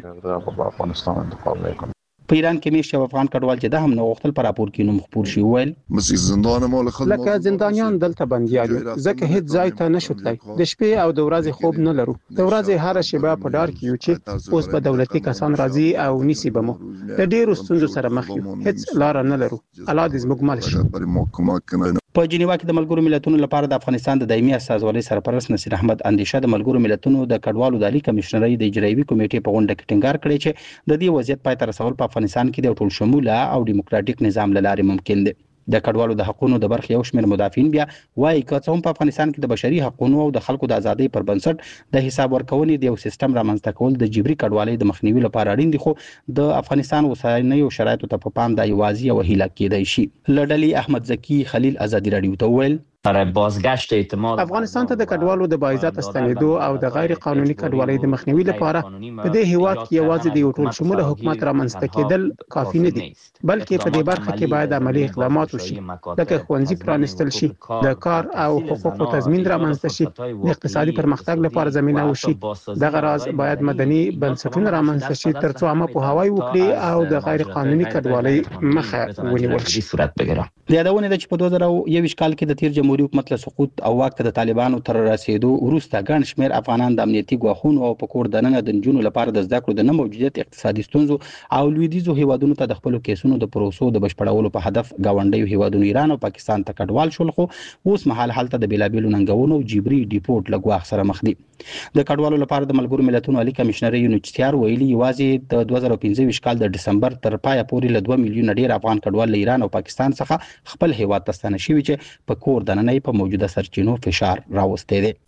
کوي. په ایران کې میشت یو افغان کډوال چې د هم نو وختل پر راپور کې نوم خپور شي ویل لکه زندانیان دلته بنديان ځکه هیڅ ځای ته نشو تلای. د شپې او د ورځې خوب نه لرو. د ورځې هر شیبه په ډار کې یو چې اوس په دولتي کسان راځي او نیسی بمو. د ډیرو ستونزو سره مخ یو. هیڅ لار نه لرو. الله دې زموږ مل شي. په جنیوا کې د ملګرو ملتونو لپاره د افغانستان د دایمي استازولۍ سرپرست نصیر احمد اندیشه د ملګرو ملتونو د کډوالو د عالی کمشنرۍ د اجرایوي کمیټې په غونډه کې ټینګار کړی چې د دې وضعیت پای ته رسول په افغانستان کې د ټول شموله او دیموکراتیک نظام له لارې ممکن دی. د کډوالو د حقوقو د برخې یو شمېر مدافعین بیا وایي که څه هم په افغانستان کې د بشري حقوقو او د خلکو د ازادۍ پر بنسټ د حساب ورکونې د یو سیستم رامنځته کول د جبري کډوالۍ د مخنیوي لپاره اړین دي، خو د افغانستان اوسنیو شرایطو ته په پام د یوازې یو هیله کېدای شي. لړډلي احمد زکی خلیل ازادي راډیو ته وویل افغانستان ته د کډوالو د باعزت ستنېدو او د غیر قانوني کډوالۍ د مخنیوي لپاره په دې هیواد کې یوازې د یو ټول شموله حکومت رامنځته کېدل کافي نه دي، بلکې په دې برخه کې باید عملي اقدامات وشي، لکه ښوونځي پرانیستل شي، د کار او حقوقو تضمین رامنځته شي، د اقتصادي پرمختګ لپاره زمینه وشي. دغه راز باید مدني بنسټونه رامنځته شي ترڅو عامه پوهاوی وکړي او د غیر قانوني کډوالۍ مخه ونیول شي. د یادونه ده چې په دوه زره یو کال کې د تیر جمهوریت حکومت له سقوط او واک ته د طالبانو تر رسیدو وروسته ګڼ شمېر افغانان د امنیتي ګواښونو او په کور دننه د نجونو لپاره د زده کړو د نه موجودیت، اقتصادي ستونزو او لویدیځو هیوادونو ته د خپلو کیسونو د پروسو د بشپړولو په هدف ګاونډیو هیوادونو ایران او پاکستان ته کډوال شول، خو اوس مهال هلته د بیلابیلو ننګونو او جبري ډیپورټ له ګواښ سره مخ دي. د کډوالو لپاره د ملګرو ملتونو عالی کمشنري یونیچتیار ویلي یوازې د دوه زره پنځه کال د ډسمبر تر پایه پورې له دوه میلیونه ډیر افغان کډوال له ایران او پاکستان څخه خپل هیواد ته ستانه شوي چې په کور دننه په موجوده سرچینو فشار راوستی دی.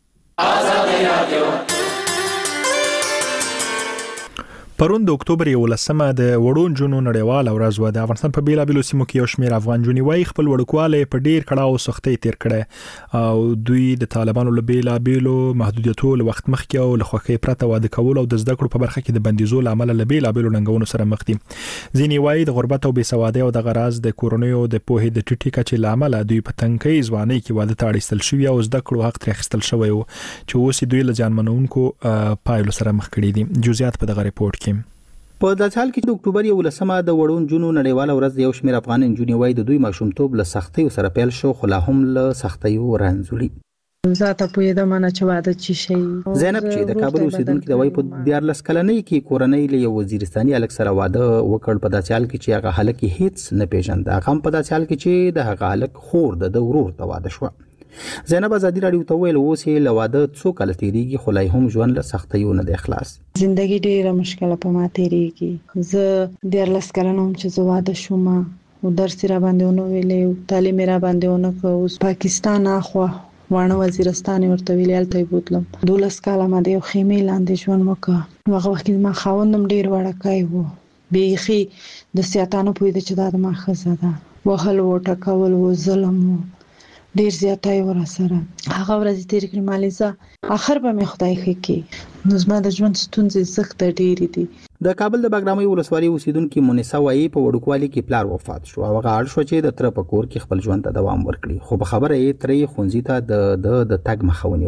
پرون د اکتوبر یولسمه د وړو نجونو نړیواله ورځ وه. د افغانستان په بیلابیلو سیمو کې یو شمېر افغان نجونې وایي خپل وړوکوالی په ډېر کړاو او سختۍ تیر کړی او دوی د طالبانو له بیلابیلو محدودیتو له وخت مخکې او له خوښۍ پرته واده کول او د زده کړو په برخه کې د بندیزو له امله له بیلابیلو ننګونو سره مخ دي. ځینې وایي د غربت او بېسوادۍ او دغه راز د کورنیو د پوهې د ټیټې کچې له امله دوی په تنکۍ ځوانۍ کې واده ته اړ ایستل شوي او زده کړو حق ترې اخیستل شوی و چې اوس دوی له زیانمنونکو پایلو سره مخ کړي دي. جزئیات په دغه ریپورت کې. په داسې حال کې چې د اکتوبر یولسمه د وړو نجونو نړیواله ورځ یو شمېر افغان نجونې وایي د دوی ماشومتوب له سختیو سره پیل شو، خو لا هم له سختیو رنځوري. زاته پوهېدم نه چې واده چی شي. زینب چې د کابل اوسیدونکې د وایي په دیارلس کلنۍ کې کورنۍ له یو وزیرستاني هلک سره واده وکړ، په داسې حال کې چې هغه هلک هیڅ نه پیژنده. هغه هم په داسې حال کې چې د هغه هلک خور د ده ورور ته واده شوه. زینب ازادي راډیو ته ویل اوس یې له واده څو کاله تېرېږي خو لا هم ژوند له سختیو نه دی خلاص. زندګي ډېره مشکله په ما تېرېږي. زه دیارلس کلنه وم چې زه واده شوم او درس یې راباندې ونه ویلی، تعلیم یې راباندې ونه کړ. اوس پاکستان اخوا واڼه وزیرستان یې ورته ویلي، هلته یې بوتلم. دولس کاله ما د یو خیمې لاندې ژوند وکړ. هغه وخت کې زما خاوند هم ډېر وړکی و، بیخي د سیاتانو پوهېده چې دا زما ښځه ده. وهل و، ټکول و، ظلم و، ډیر زیاتای ور سره. هغه ورځ تیر کړم مالیزا اخر به مې خدای ښه کړي. نو زما د ژوند ستونزې سخت ډېرې دي. د کابل د باګرامۍ ولسوالۍ اوسیدونکي مونیسا وایي په وړوکوالي کې پلار وفات شو او هغه اړ شو چې د تره په کور کې خپل ژوند ته دوام ورکړي، خو په خبره یې ترې ښوونځي ته د د تګ مخه ونیول.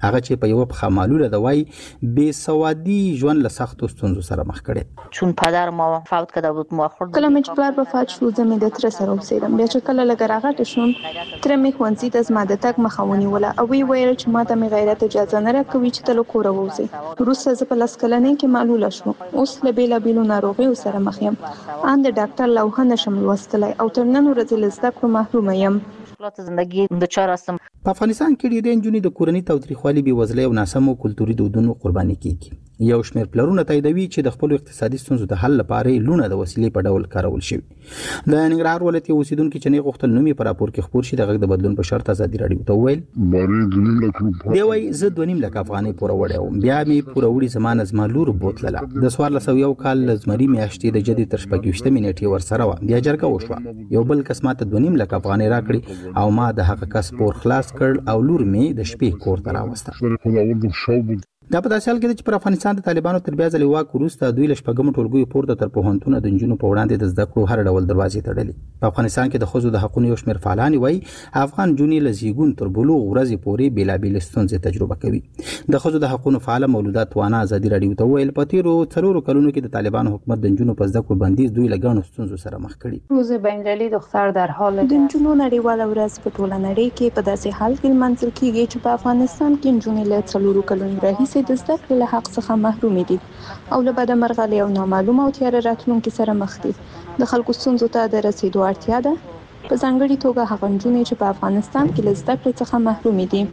هغه چې په یو په معلوله د وای بې سوادي ژوند له سختو ستونزو سره مخ کړي. چون پدر ما فوت کرده بود مؤخر کله مې چې پلار وفات شو زه مې د تر سره اوسېدم. بیا چې کله لږ راغټه شوم تر مې ښوونځي ته زما د تګ مخه ونیوله او وی ویل چې ما ته مې غیرت اجازه نه راکوي چې تل کوره ووځي. وروسته زه په لس کلنۍ کې معلوله شوم. اوس له بېلابېلو ناروغیو سره مخ یم. ان د ډاکټر لوحه نشم لوستلی او تر نن ورځې له زده کړو محرومه یم. زندگی دچار هستم. په افغانستان کې ډېرې نجونې د کورنۍ تاوتریخوالي بېوزلۍ او ناسمو کلتوري دودونو قرباني کیږي. یو شمېر پلرونه تاییدوي چې د خپلو اقتصادي ستونزو د حل لپاره یې لونه د وسیلې په ډول کارول شوي. د ننګرهار ولایت یو اوسېدونکي چې نه غوښتل نوم یې په راپور کې خپور شي د غږ د بدلون په شرط ازادي راډیو ته وویل دی وایي زه دوه نیم لک افغانۍ پوره وړی وم. بیا مې پوره وړي زما نه زما لور بوتلله. د څوارلس سوه یو کال له زمري میاشتې د جدي تر شپږویشتمې نیټې ورسره وه. بیا جرګه وشوه. یو بل کس ماته دوه نیم لک افغانۍ راکړې او ما د هغه کس پور خلاص کړ او لور مې د شپې کور ته راوسته. دا په داسې حال کې چې پر افغانستان د طالبانو تر بیا ځلې واک وروسته دوی له شپږمو ټولګیو پورته تر پوهنتونه د نجونو په وړاندې د زده کړو هر ډول دروازې تړلي. په افغانستان کې د ښځو د حقونو یو شمېر فعالان وایي افغان نجونې له زیږون تر بلوغ ورځې پورې بېلابېلې ستونزې تجربه کوي. د ښځو د حقونو فعاله مولوده توانا ازادي راډیو ته وویل په تېرو څلورو کلونو کې د طالبانو حکومت د نجونو په زده کړو بندیز دوی له ګڼو ستونزو سره مخ کړي. روز بین‌المللي دختر در حال د نجونو نړیواله ورځ په ټوله نړۍ کې په داسې حال کې لمانځل کیږي چې په افغانستان کې نجونې له څلورو کلونو راهیسې د زده کړې له حق څخه محروم دي او له بده مرغه له یو نامعلومه او تیاره راتلونکي سره مخ دي. د خلکو ستونزو ته د رسیدو اړتیا ده، په ځانګړي توګه هغه نجونې چې په افغانستان کې له زده کړې څخه محروم دي.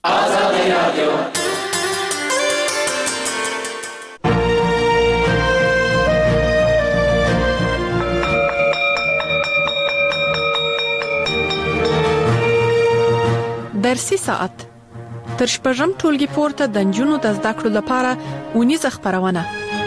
درسي ساعت تر شپږم ټولګي پورته د نجونو د زده کړو لپاره اونیزه خپرونه.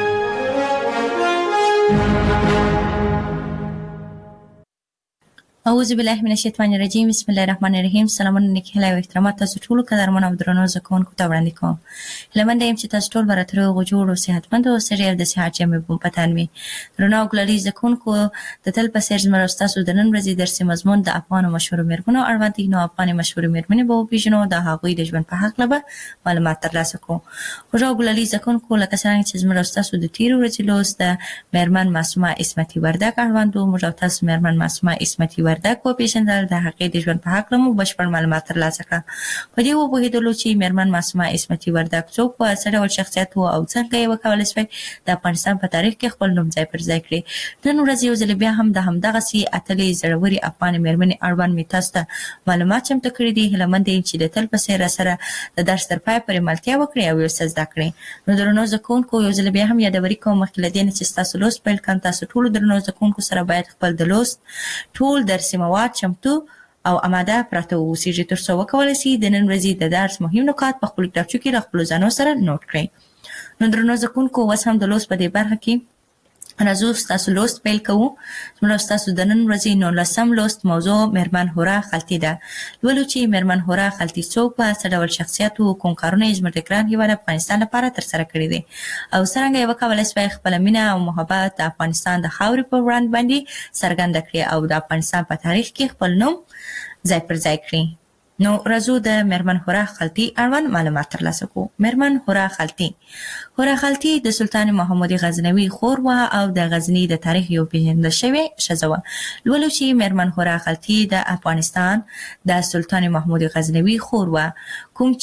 اعوذ بالله من الشیطان الرجیم. بسم الله الرحمن الرحیم. سلامونه نیکی هیله او احترامات تاسو ټول قدرمن او درنو زده کوونکو ته وړاندې کوم. هیله مند یم چې تاسو ټول به تر هغو جوړ او صحتمند او ستړي او د صحت جامې په پتان وي. درنو او ګلالي زده کوونکو د تل په څېر زموږ ستاسو د نن ورځې درسي مضمون د افغانو مشهورو مېرمنو اړوند دي. نو افغاني مشهورې مېرمنې به وپېژنو، د هغوی د ژوند په هکله به معلومات ترلاسه کړو. خوږو او ګلالي زده کوونکو لکه څرنګه چې زموږ ستاسو د تېرې ورځې لوست د مېرمن معصومه عصمتي وردګ اړوند و. موږ او تاسو مېرمن معصومه عصمتي وردګ وپېژندل، د هغې د ژوند په هکله مو بشپړ معلومات ترلاسه کړه. په دې وپوهېدلو چې مېرمن معصومه عصمتي وردګ څوک وه، څه ډول شخصیت و او څنګه یې وکولی شوی د افغانستان په تاریخ کې خپل نوم ځای پر ځای کړي. نن ورځ یو ځل بیا هم د همدغسې اتلې زړورې افغانې مېرمنې اړوند مې تاسو ته معلومات چمتو کړي دي. هیله مند یم چې د تل په څېر راسره د درس تر پایه پورې ملتیا وکړئ او یو څه زده کړئ. نو درنو زده کوونکو یو ځل بیا هم یادوري کوم مخکې له دې نه چې ستاسو لوست پیل کړم، تاسو ټولو درنو زده کوونکو سره باید خپل د لوست ټول درسي مواد چمتو او اماده پراته واوسیږي تر څو وکولی شي د نن ورځې د درس مهم نکات په خپلو کتابچو کې له خپلو ځانو سره نوټ کړئ. نو درنو زده کوونکو اوس هم د لوست په دې برخه کې راځو ستاسو لوست پیل کوو. زموږ ستاسو د نن ورځې نولسم لوست موضوع مېرمن هورا خلطي ده. لولو چې مېرمن هورا خلطي څوک وه، څه ډول شخصیت و، کوم کارونه یې زموږ د ګران هېواد افغانستان لپاره ترسره کړي دي او څرنګه یې وکولی شوی خپله مینه او محبت د افغانستان د خاورې په وړاندې باندې څرګنده کړي او د افغانستان په تاریخ کې خپل نوم ځای پر ځای کړي. نو راځو د مېرمن هورا خلطي اړوند معلومات ترلاسه کړو. مېرمن هورا خلطي هورا خلطي د سلطان محمود غزنوي خور وه او د غزني د تاریخ یو پېژندل شوې ښځه وه. لولو چې مېرمن هورا خلطي د افغانستان د سلطان محمود غزنوي خور وه، کوم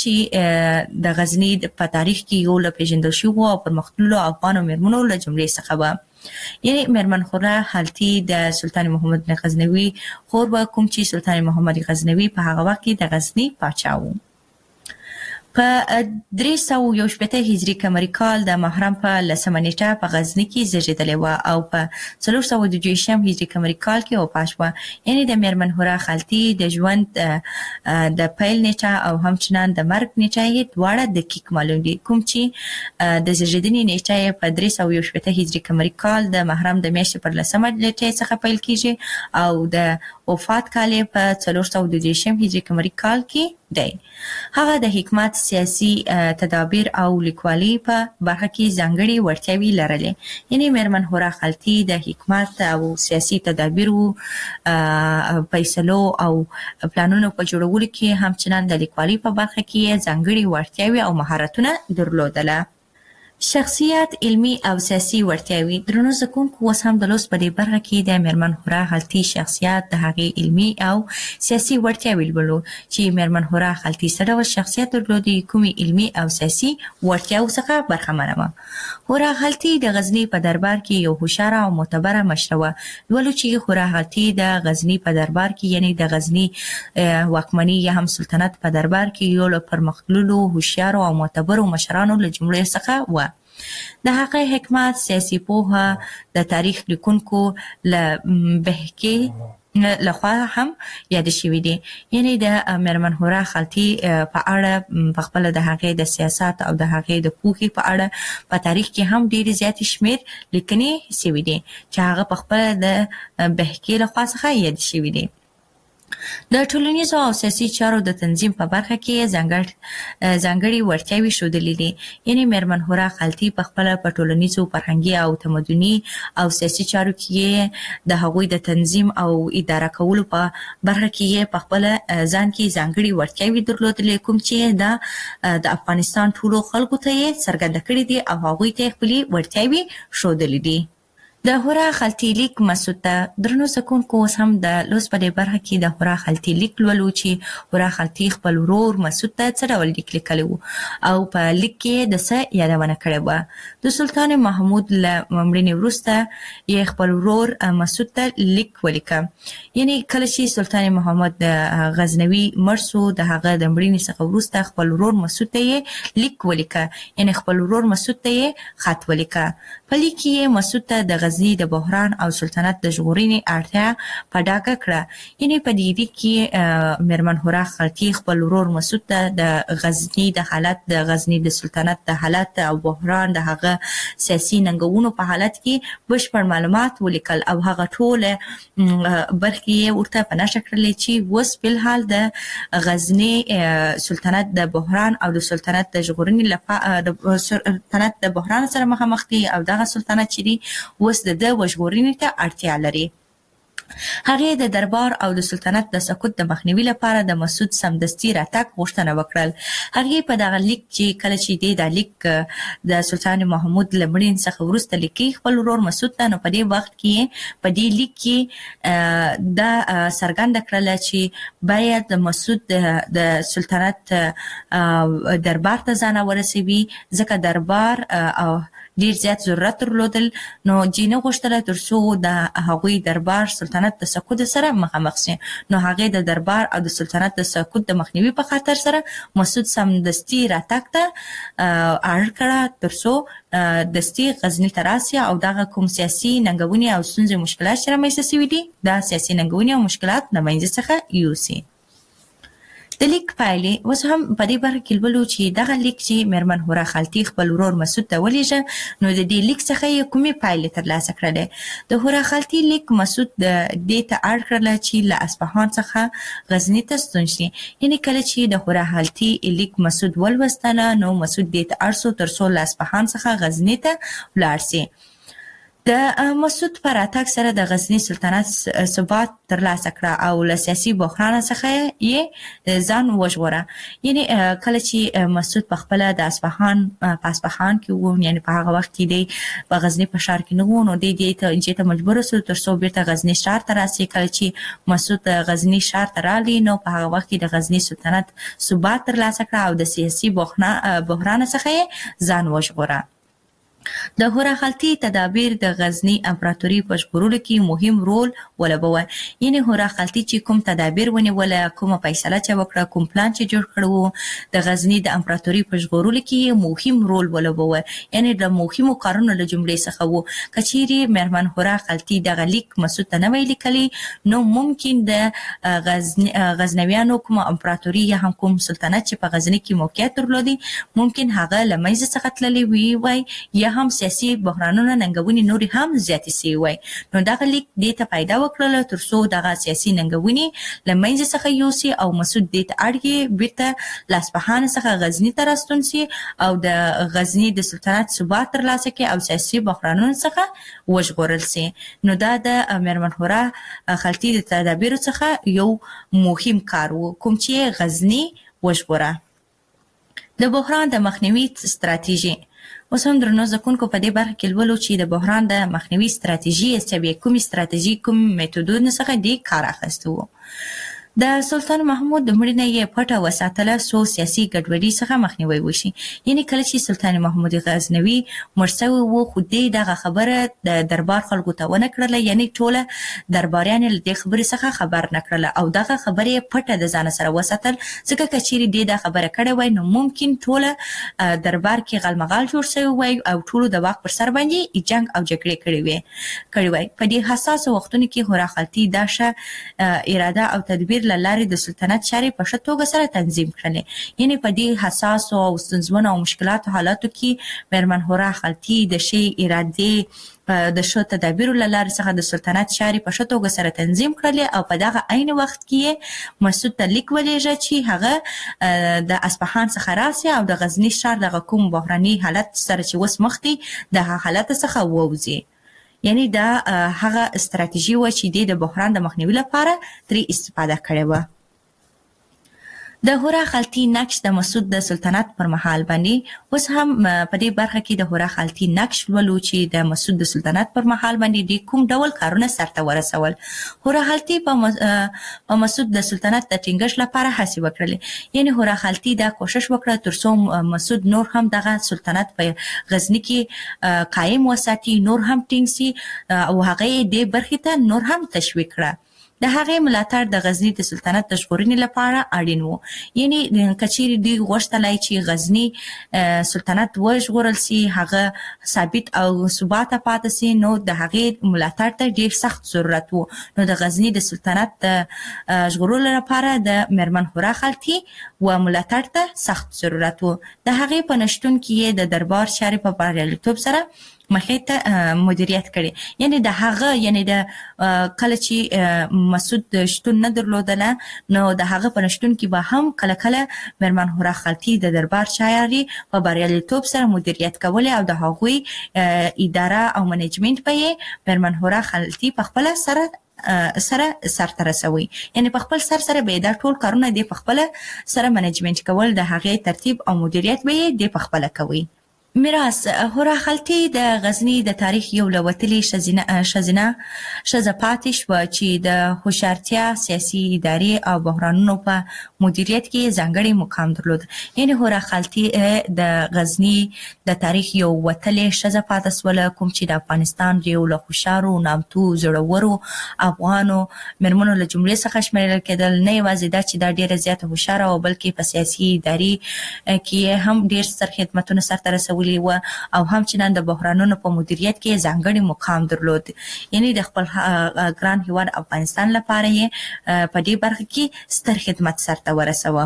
چې د غزني په تاریخ کې یو له پېژندل شویو او پرمختللو افغانو مېرمنو له جملې څخه وه. یعنی مېرمن هورا خلطي د سلطان محمد غزنوي خور وه، کوم چې سلطان محمد غزنوي په هغه وخت کې د غزني پاچا و. په درې سوه یو شپېته هجري قمري کال د محرم په لسمه نیټه په غزني کې زیږېدلې وه او په څلور سوه دوه دېرشم هجري قمري کال کې وفات شوه. یعنې د مېرمن هورا خلطي د ژوند د پیل نیټه او همچنان د مرګ نیټه یې دواړه دقیق معلوم دي. کوم چې د زیږېدنې نیټه یې په درې سوه یو شپېته هجري قمري کال د محرم د میاشتې پر لسمه نیټې څخه پیل کېږي او د وفات کال یې په څلور سوه دوه دېرشم هجري قمري کال کې دی. هغه د حکمت، سیاسي تدابیر او لیکوالي په برخه کې ځانګړي وړتیاوې لرلې. یعنی میرمن هورا خلطي د حکومت او سیاسي تدابیرو فیصلو او پلانونو په جوړولو کې همچنان د لیکوالي په برخه کې ځانګړي وړتیاوې او مهارتونه درلودله. شخصیت، علمی او سیاسي وړتیاوې. درنو زده کوونکو، اوس هم د لوست په دې برخه کې د میرمن هورا خلطي شخصیت، د هغې علمي او سیاسي وړتیاوې لولو چې میرمن هورا خلطي څه ډول شخصیت درلودي، کومې علمي او سیاسي وړتیاوو څخه برخمنه وه. هورا خلطي د غزني په دربار کې یو هوښیاره او معتبره مشره وه. لولو چې هورا خلطي د غزني په دربار کې، یعنی د غزني واکمني یا هم سلطنت په دربار کې یو له پرمختللو هوښیارو او معتبرو مشرانو له جملې څخه وه. د هغه حکمت، سیاسي پوهه د تاریخ لیکونکو له بهکې لخوا هم یاد شوي دي. یعنی د میرمن هورا خلطي په اړه په خپله د هغې د سیاست او د هغې د پوهې په اړه په تاریخ کې هم ډېرې زیاتې شمېر لیکنې شوي دي چې هغه په خپله د بهکې لخوا څخه یاد شوي دي. د ټولنیزو او سیاسي چارو د تنظیم په برخه کې ځانګړي وړتیاوې ښودلې دي. یعنی میرمن هورا خلطي په خپله په ټولنیزو، فرهنګي او تمدني او سیاسي چارو کې د هغوی د تنظیم او اداره کولو په برخه کې په خپله ځان کې ځانګړي وړتیاوې درلودلې، کوم چې د افغانستان ټولو خلکو ته یې څرګنده کړي دي او هغوی ته یې خپلې وړتیاوې ښودلې دي. د هورا خلطي لیک مسعود ته. درنو زده کوونکو، اوس هم د لوست په دې برخه کې د هورا خلطي لیک لولو چې هورا خلطي خپل ورور مسعود ته څه ډول لیک لیکلی و او په لیک کې د څه یادونه کړې وه. د سلطان محمود له مړینې وروسته یې خپل ورور مسعود ته لیک ولیکه. یعنی کله چې سلطان محمد غزنوي مړ سو، د هغه د مړینې څخه وروسته خپل ورور مسعود ته یې لیک ولیکه. یعنی خپل ورور مسعود ته یې خط ولیکه. په لیک کې مسعود ته د غزني د بحران او سلطنت د ژغورنې اړتیا په ډاګه کړه. یعنی په دې لیک کې میرمن هورا خلطي خپل ورور مسعود ته د غزني د حالت، د غزني د سلطنت د حالت او بحران، د هغه سیاسي ننګونو په حالت کې بشپړ معلومات ولیکل او هغه ټوله برخې یې ورته په نښه کړلې چې اوس فلحال د غزني سلطنت د بحران او د سلطنت د ژغورنې لپاره د سلطنت د بحران سره مخامخ دي او دغه سلطنت چې دی اوس د د وژغورنې ته اړتیا لري. هغې د دربار او د سلطنت د سقوط د مخنیوي لپاره د مسعود سمدستي راتګ غوښتنه وکړل. هغې په دغه لیک چې کله چې دی دا لیک د سلطان محمود له مړینې څخه وروسته لیکي خپل ورور مسعود ته، نو په دې وخت کې په دې لیک کې دا څرګنده کړله چې باید د مسعود د سلطنت دربار ته ځان ورسوي، ځکه دربار او ډیر زیات ضرورت درلودل. نو جینه غوښتله تر څو د هغوی دربار سلطنت د سقوط سره مخامخ شي. نو هغې د دربار او د سلطنت د سقوط د مخنیوي په خاطر سره مسعود سمدستي راتګ ته اړ کړه تر څو دستي غزني ته راسي او دغه کوم سیاسي ننګونې او ستونزې مشکلات چې رامنځته شوي دي دا سیاسي ننګونې او مشکلات له منځه څخه یوسي. د لیک پایلې. اوس هم په دې برخه کې لولو چې دغه لیک چې میرمن هورا خلطي خپل ورور مسعود ته ولېږه، نو د دې لیک څخه یې کومې پایلې ترلاسه کړلې. د هورا خلطي لیک مسعود د دې ته اړ کړله چې له اصفهان څخه غزني ته ستون شي. یعنې کله چې د هورا خلطي لیک مسعود ولوستله، نو مسعود دې ته اړ سو تر څو له اصفهان څخه غزني ته ولاړ سي. د مسعود په راتګ سره د غزني سلطنت ثبات ترلاسه کړه او له سیاسي بحران څخه یې ځان وژغوره. یعنی کله چې مسعود په خپله د اصفهان په اصفهان کې و، یعنی په هغه وخت کې دی په غزني په ښار کې نه و، نو دی دې ته دې ته مجبور سو تر څو بیرته غزني ښار ته راسي. کله چې مسعود غزني ښار ته راغلی، نو په هغه وخت کې د غزني سلطنت ثبات ترلاسه کړه او د سیاسي بحران څخه یې ځان وژغوره. د هورا خلطي تدابیر د غزني امپراتوري په ژغورلو کې مهم رول ولوباوه. یعنې هورا خلطي چې کوم تدابیر ونیوله، کومه فیصله چې وکړه، کوم پلان چې جوړ کړی و، د غزني د امپراتوري په ژغورلو کې مهم رول ولوباوه. یعنې د مهمو کارونو له جملې څخه و. که چیرې میرمن هورا خلطي دغه لیک مسعود ته نه وی لیکلی، نو ممکن د غزنویانو کومه امپراتوري یا هم کوم سلطنت چې په غزني کې موقعیت درلودي، ممکن هغه له منځه څخه تللی وي وای، یا هم سیاسي بحرانونه ننګونې نورې هم زیاتې سوي وای. نو دغه لیک دې ته پیدا وکړله تر څو دغه سیاسي ننګونې له منځه څخه یوسي او مسعود دې ته اړ کړي بیرته له اصفهان څخه غزني ته راستون سي او د غزني د سلطنت ثبات ترلاسه کړي او سیاسي بحرانونو څخه وژغورل سي. نو دا د میرمن هورا خلطي د تدابیرو څخه یو مهم کار و کوم چې غزني وژغوره. د بحران د مخنیوي ستراتیژي. اوس هم درنو زکونکو په دې برخه کې لولو چې د بحران د مخنیوي ستراتیژي استبې کومې ستراتیژي کوم میتودونه څخه دې کار اخیستو. د سلطان محمود د مړینې یې پټه وساتله څو سیاسي ګډوډي څخه مخنیوي وشي. یعنی کله چې سلطان محمود غزنوي مړ شوی و خو دې دغه خبره د دربار خلکو ته ونه کړله، یعنی ټوله درباریان له دې خبرې څخه خبر نه کړله او دغه خبرې پټه د ځان سره وساتل ځکه که چیرې دې دا خبره کړې وای نو ممکن ټوله دربار کې غلمغال جوړ شوی وای او ټولو د واک پر سر باندې جنگ او جګړې کړې وای کړې وای. په دې حساس وختونو کې هورا خلطي دا شه اراده او تدبیر لارې د سلطنت چارې په ښه توګه سره تنظیم کړلې. یعنی په دې حساس او ستونزمنو او مشکلاتو حالاتو کې میرمن هورا خلطي د ښې ارادې د ښه تدابیرو له لارې څخه د سلطنت چارې په ښه توګه سره تنظیم کړلې او په دغه عین وخت کې مسعود ته لیک ولېږه چې هغه د اصفهان څخه راسي او د غزني ښار دغه کوم بحراني حالت سره چې اوس مخ دی د حالت څخه ووځي. یعنی دا هغه استراتیژي و چې د بحران د مخنیوي لپاره ترې استفاده کړې وه. د هورا خلطي نقش د مسعود د سلطنت پر مهال باندې اوس هم په دې برخه کې د هورا خلطي نقش ولو چې د مسعود د سلطنت پر مهال باندې د کوم ډول کارونه سرته ورسول. هورا خلطي په مسعود د سلطنت د ټینګښت لپاره هڅې وکړلې. یعنی هورا خلطي دا کوشش وکړه تر څو مسعود نور هم دغه سلطنت په غزني کې قائم وساتي، نور هم ټینګ سي او هغه دې برخې ته نور هم تشویق کړه. د هغې ملاتړ د غزني د سلطنت د ژغورنې لپاره اړین و. یعنی کچېرې دوی غوښتلی چې غزني سلطنت وژغورل سي، هغه ثابت او ثباته پاتې سي، نو د هغې ملاتړ ته ډېر سخت ضرورت و. نو د غزني د سلطنت د ژغورلو لپاره د میرمن هورا خلطي و ملاتړ ته سخت ضرورت و. د هغې په نشتون کې یې د دربار چارې په بریالیتوب سره مخې ته مدیریت کړي. یعنی د هغه یعنی د کله چې مسعود شتون نه درلودله نو د هغه په نشتون کې به هم کله کله میرمن هورا خلطي د دربار چارې په بریالیتوب سره مدیریت کولې او د هغوی اداره او منیجمنت به یې میرمن هورا خلطي په خپله سره سره سرته رسوي. یعنی په خپل سر سره به دا ټول کارونه دی په خپل سره منیجمنت کول، د هغې ترتیب او مدیریت به یې دی په خپل کوي. میراث. هورا خلطي د غزني د تاریخ یو له وتلې ښځینه ښځه پاتې شوه چې د هوښیارتیا، سیاسي ادارې او بحرانونو په مدیریت کې ځانګړی مقام درلود. یعنی هورا خلطي د غزني د تاریخ یو وتلې ښځه پاتې شوله کوم چې د افغانستان یو له هوښیارو، نامتو، زړورو افغانو میرمنو له جملې څخه شمیرل کېدل. نه یوازې دا چې دا ډېره زیاته هوښیاره وه بلکې په سیاسي ادارې کې هم ډېر ستر خدمتونه سرته رسولي و او همچنان د بحرانونو په مدیریت کې ځانګړی مقام درلود. یعنی د خپل ګران هیواد افغانستان لپاره یې په دې برخه کې ستر خدمت سرته ورسوه.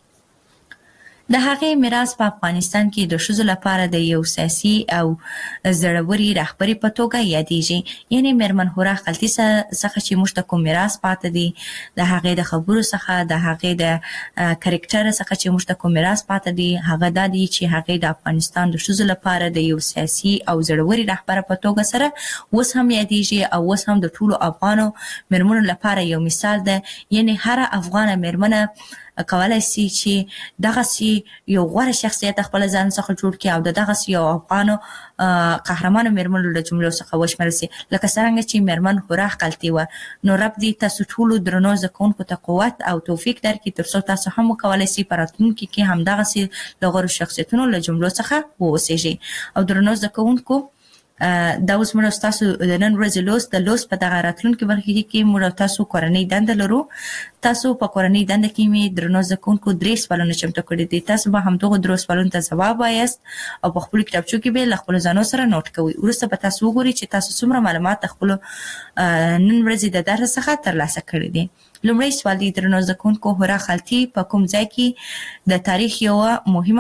د هغې میراث په افغانستان کې د ښځو لپاره د یو سیاسي او زړوري رهبري په توګه یادېږي. یعنی میرمن هورا خلطي څخه چې موږ ته کوم میراث پاتې دی د هغې د خبرو څخه، د هغې د کرکټر څخه چې موږ ته کوم میراث پاتې دی هغه دا دی چې هغې د افغانستان د ښځو لپاره د یو سیاسي او زړوري رهبره په توګه سره اوس هم یادېږي او اوس هم د ټولو افغانو میرمنو لپاره یو مثال ده. یعنی هره افغانه میرمنه کولای سي چې دغسې یو غوره شخصیت خپل ځان څخه جوړ کړي او د دغسې یو افغانو قهرمانو میرمنو له جملو څخه وشمېرل سي لکه څرنګه چې میرمن هورا خلطي وه. نو رب دې تاسو ټولو درنو زده کوونکو ته قوت او توفیق درکړي تر څو تاسو هم وکولای سي په راتلونکي کې همدغسې د غوره شخصیتونو له جملو څخه واوسېږئ. او درنو زده کوونکو دا اوس موږ ستاسو د نن ورځې لوست د لوست په دغه راتلونکي برخې کې موږ تاسو کورنۍ دنده لرو. تاسو په کورنۍ دنده کې مې درنو زده کوونکو درې سوالونه چمتو کړي دي. تاسو به همدغو درو سوالونو ته ځواب وایاست او په خپلو کتابچو کې به له خپلو ځانو سره نوټ کوئ. وروسته به تاسو وګورئ چې تاسو څومره معلومات د خپلو نن ورځې د درس څخه ترلاسه کړي دي. لومړی سوال دی درنو زده کوونکو، هورا خلطي په کوم ځای کې د تاریخ یوه مهمه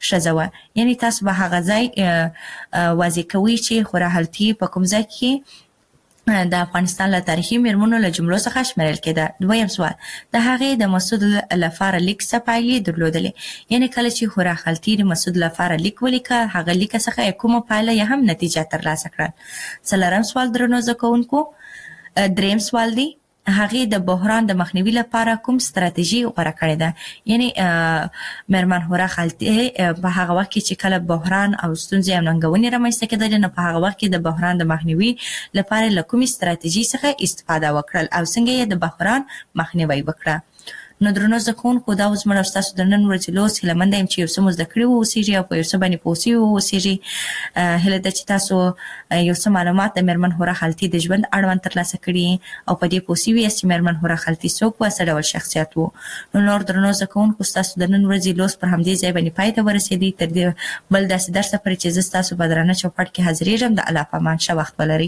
شزوه یعنی تاسو به هغه ځای واضح کوي چې خورهالتي په کوم ځای کې د افغانستان له تاریخي میرمنو له جملو څخه شمیرل کېده. دویم سوال د هغې د مسعود لپاره لیک څه پایلې درلودلې یعنی کله چې خورا خالتي د مسعود لپاره لیک ولیکه هغه لیک څخه کومه پایله یا هم نتیجه ترلاسه کړه. څلورم سوال درنو زده کوونکو. دریم سوال دی هغه د بحران د مخنیوي لپاره کوم ستراتیژي غوړه کړې ده یعنی مرمن خورا خالتي په هغه وخت کې چې کله بحران او ستونزې او ننګونې رامنځته کېدل نو په هغه وخت کې د بحران د مخنیوي لپاره له کومې ستراتیژي څخه استفاده وکړل او څنګه یې د بحران مخنیوي وکړه. نو درنو زده کوونکو دا اوس موږ تاسو د نن ورځې لوست هیله مند یم چې یو څه مو زده کړي اوسیږي او په یو څه باندې پوه سوي اوسیږي. هیله ده چې تاسو یو څه معلومات د میرمن خورا خالتي د ژوند اړوند ترلاسه کړي او په دې پوه سوي یاست چې میرمن خورا خالتي څوک وه څه ډول شخصیت و. نو نور درنو زده کوونکو ستاسو د نن ورځې لوست پر همدې ځای باندې پای ته ورسېدی. تر دې بل داسې درسه پورې چې زه ستاسو په درانه چوپړ کې حاضرېږم د الله په امان ښه وخت ولرئ.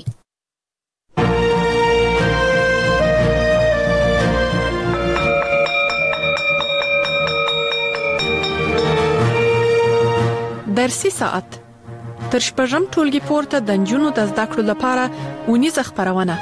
درسي ساعت تر شپږم ټولګي پورته د نجونو د زده کړو لپاره ونیزه خبرونه.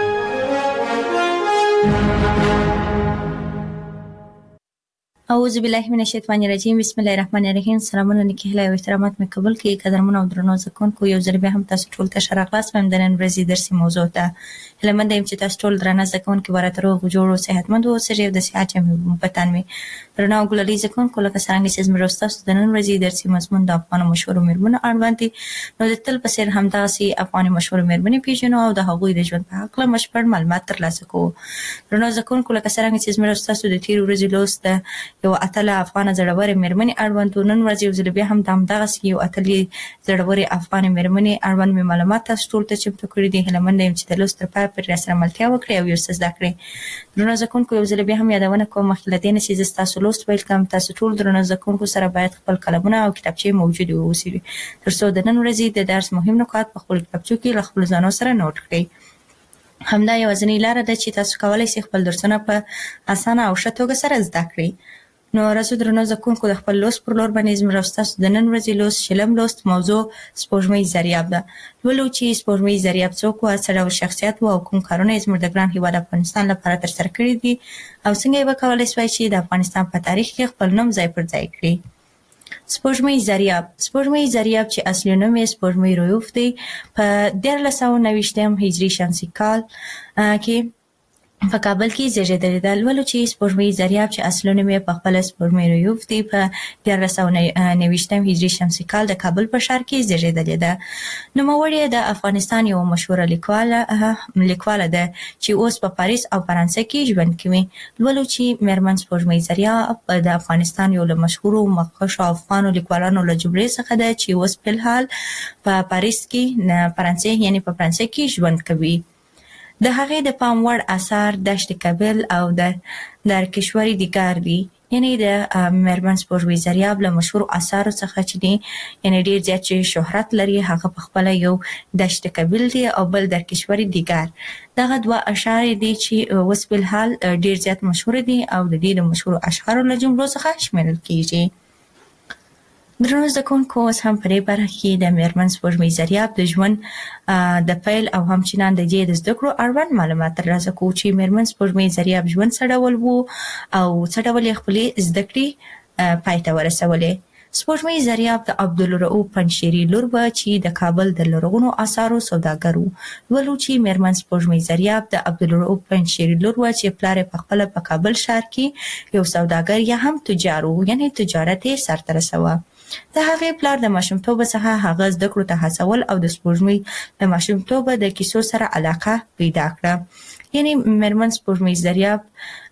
اعوذ بالله من الشیطان الرجیم بسم الله الرحمن الرحیم. سلامونه نکهله او احترامات مې قبول کړئ قدرمن او درنو زده کوونکو. یو ځل بیا هم تاسو ټول ته ښه راغلاست وایم د نن ورځې درسي موضوع ته. هیله مند یم چې تاسو ټول درانه زده کوونکي به راته روغ جوړ او صحتمند اوسئ او د صحت جامې په تن وي. درنو او ګلالي زده کوونکو لکه څرنګه چې زموږ ستاسو د نن ورځې درسي مضمون د افغانو مشهورو میرمنو اړوند دي نو د تل په څېر همداسې افغاني مشهورو میرمنې پیژنو او د هغوی د ژوند په هکله بشپړ معلومات ترلاسه کوو. درنو زده کوونکو لکه څرنګه چې زموږ ستاسو د تېرې ورځې لوست یو اتله افغانه زړورې میرمنې اړوند نن ورځ یو ځل بیا هم د همدغسې یو اتلې زړورې افغانې میرمنې اړوند مې معلومات تاسو ټول ته چمتو کړي دي. هیله منده یم چې د لوست تر پایه پورې راسره ملتیا وکړئ او یو څه زده کړئ. درنو زده کوونکو یو ځل بیا هم یادونه کوم مخکې له دې نه چې زه ستاسو لوست پیل کړم تاسو ټول درنو زده کوونکو سره باید خپل قلمونه او کتابچې موجودې واوسي تر څو د نن ورځې د درس مهم نکات په خپلو کتابچو کې له خپلو ځانو سره نوټ کړئ. همدا یوازینۍ لاره ده چې تاسو کولی شئ خپل درسونه په اسانه او ښه توګه سره زده کړئ. نو راځو درنو زده کوونکو د خپل لوست پر لور باندې زموږ ستاسو د نن ورځې لوست شلم لوست موضوع سپوږمۍ ضریاب ده. لولو چې سپوږمۍ ضریاب څوک وه څه ډول شخصیت و او کوم کارونه یې زموږ د ګران هېواد افغانستان لپاره ترسره کړي دي او څنګه یې به کولی سوای چې د افغانستان په تاریخ کې خپل نوم ځای پر ځای کړي. سپوږمۍ ضریاب سپوږمۍ ضریاب چې اصلي نوم یې سپوږمۍ رویوف دی په دیارلس سوه نوېشتم هجري شمسي کال کې په کابل کې زیږېدلې ده. لولو چې سپوږمۍ ضریاب چې اصلي نوم یې پخپله سپوږمۍ رویوف دی په دیارلس سوه نوېشتم هجري شمسي کال د کابل په ښار کې زیږېدلې ده. نوموړې د افغانستان یوه مشهوره لیکواله لیکواله ده چې اوس په پاریس او فرانسه کې ژوند کوي. لولو چې میرمن سپوږمۍ ضریاب د افغانستان یو له مشهورو مخکښو افغانو لیکوالانو له جملې څخه ده چې اوس فلحال په پاریس کې فرانسې یعنی په فرانسه کې ژوند کوي. د هغې د پام وړ اثار دشت کابل او د درکشوري دیګار دي. یعنی د میرمن سپوږمۍ ضریاب له مشهورو اثارو څخه چې دي یعنی ډېر زیات چې شهرت لري هغه پخپله یو دشت کابل دی او بل درکشوري دیګار. دغه دوه اشعار دي چې اوس فلحال ډېر زیات مشهوره دي او د دې له مشهورو اشعارو له جملو څخه شمیرل کیږي. درنو زده کوونکو اوس هم په دې برخه کې د میرمن سپوږمۍ ضریاب د ژوند د پیل او همچنان د دې د زده کړو اړوند معلومات ترلاسه کوو چې میرمن سپوږمۍ ضریاب ژوند څه ډول و او څه ډول یې خپلې زده کړې پای ته ورسولې. سپوږمۍ ضریاب د عبدالرؤف پنجشیري لور وه چې د کابل د لرغونو اثارو سوداګر و. ولو چې میرمن سپوږمۍ ضریاب د عبدالرؤف پنجشیري لور وه چې پلار یې پخپله په کابل ښار کې یو سوداګر یا هم تجار و یعنی تجارت یې سرته رسوه. د هغې پلار د ماشومتوبه څخه هغه زده کړو ته هڅول او د سپوږمۍ د ماشومتوبه د کیسو سره علاقه پیدا کړه. یعنی میرمن سپوږمۍ ضریاب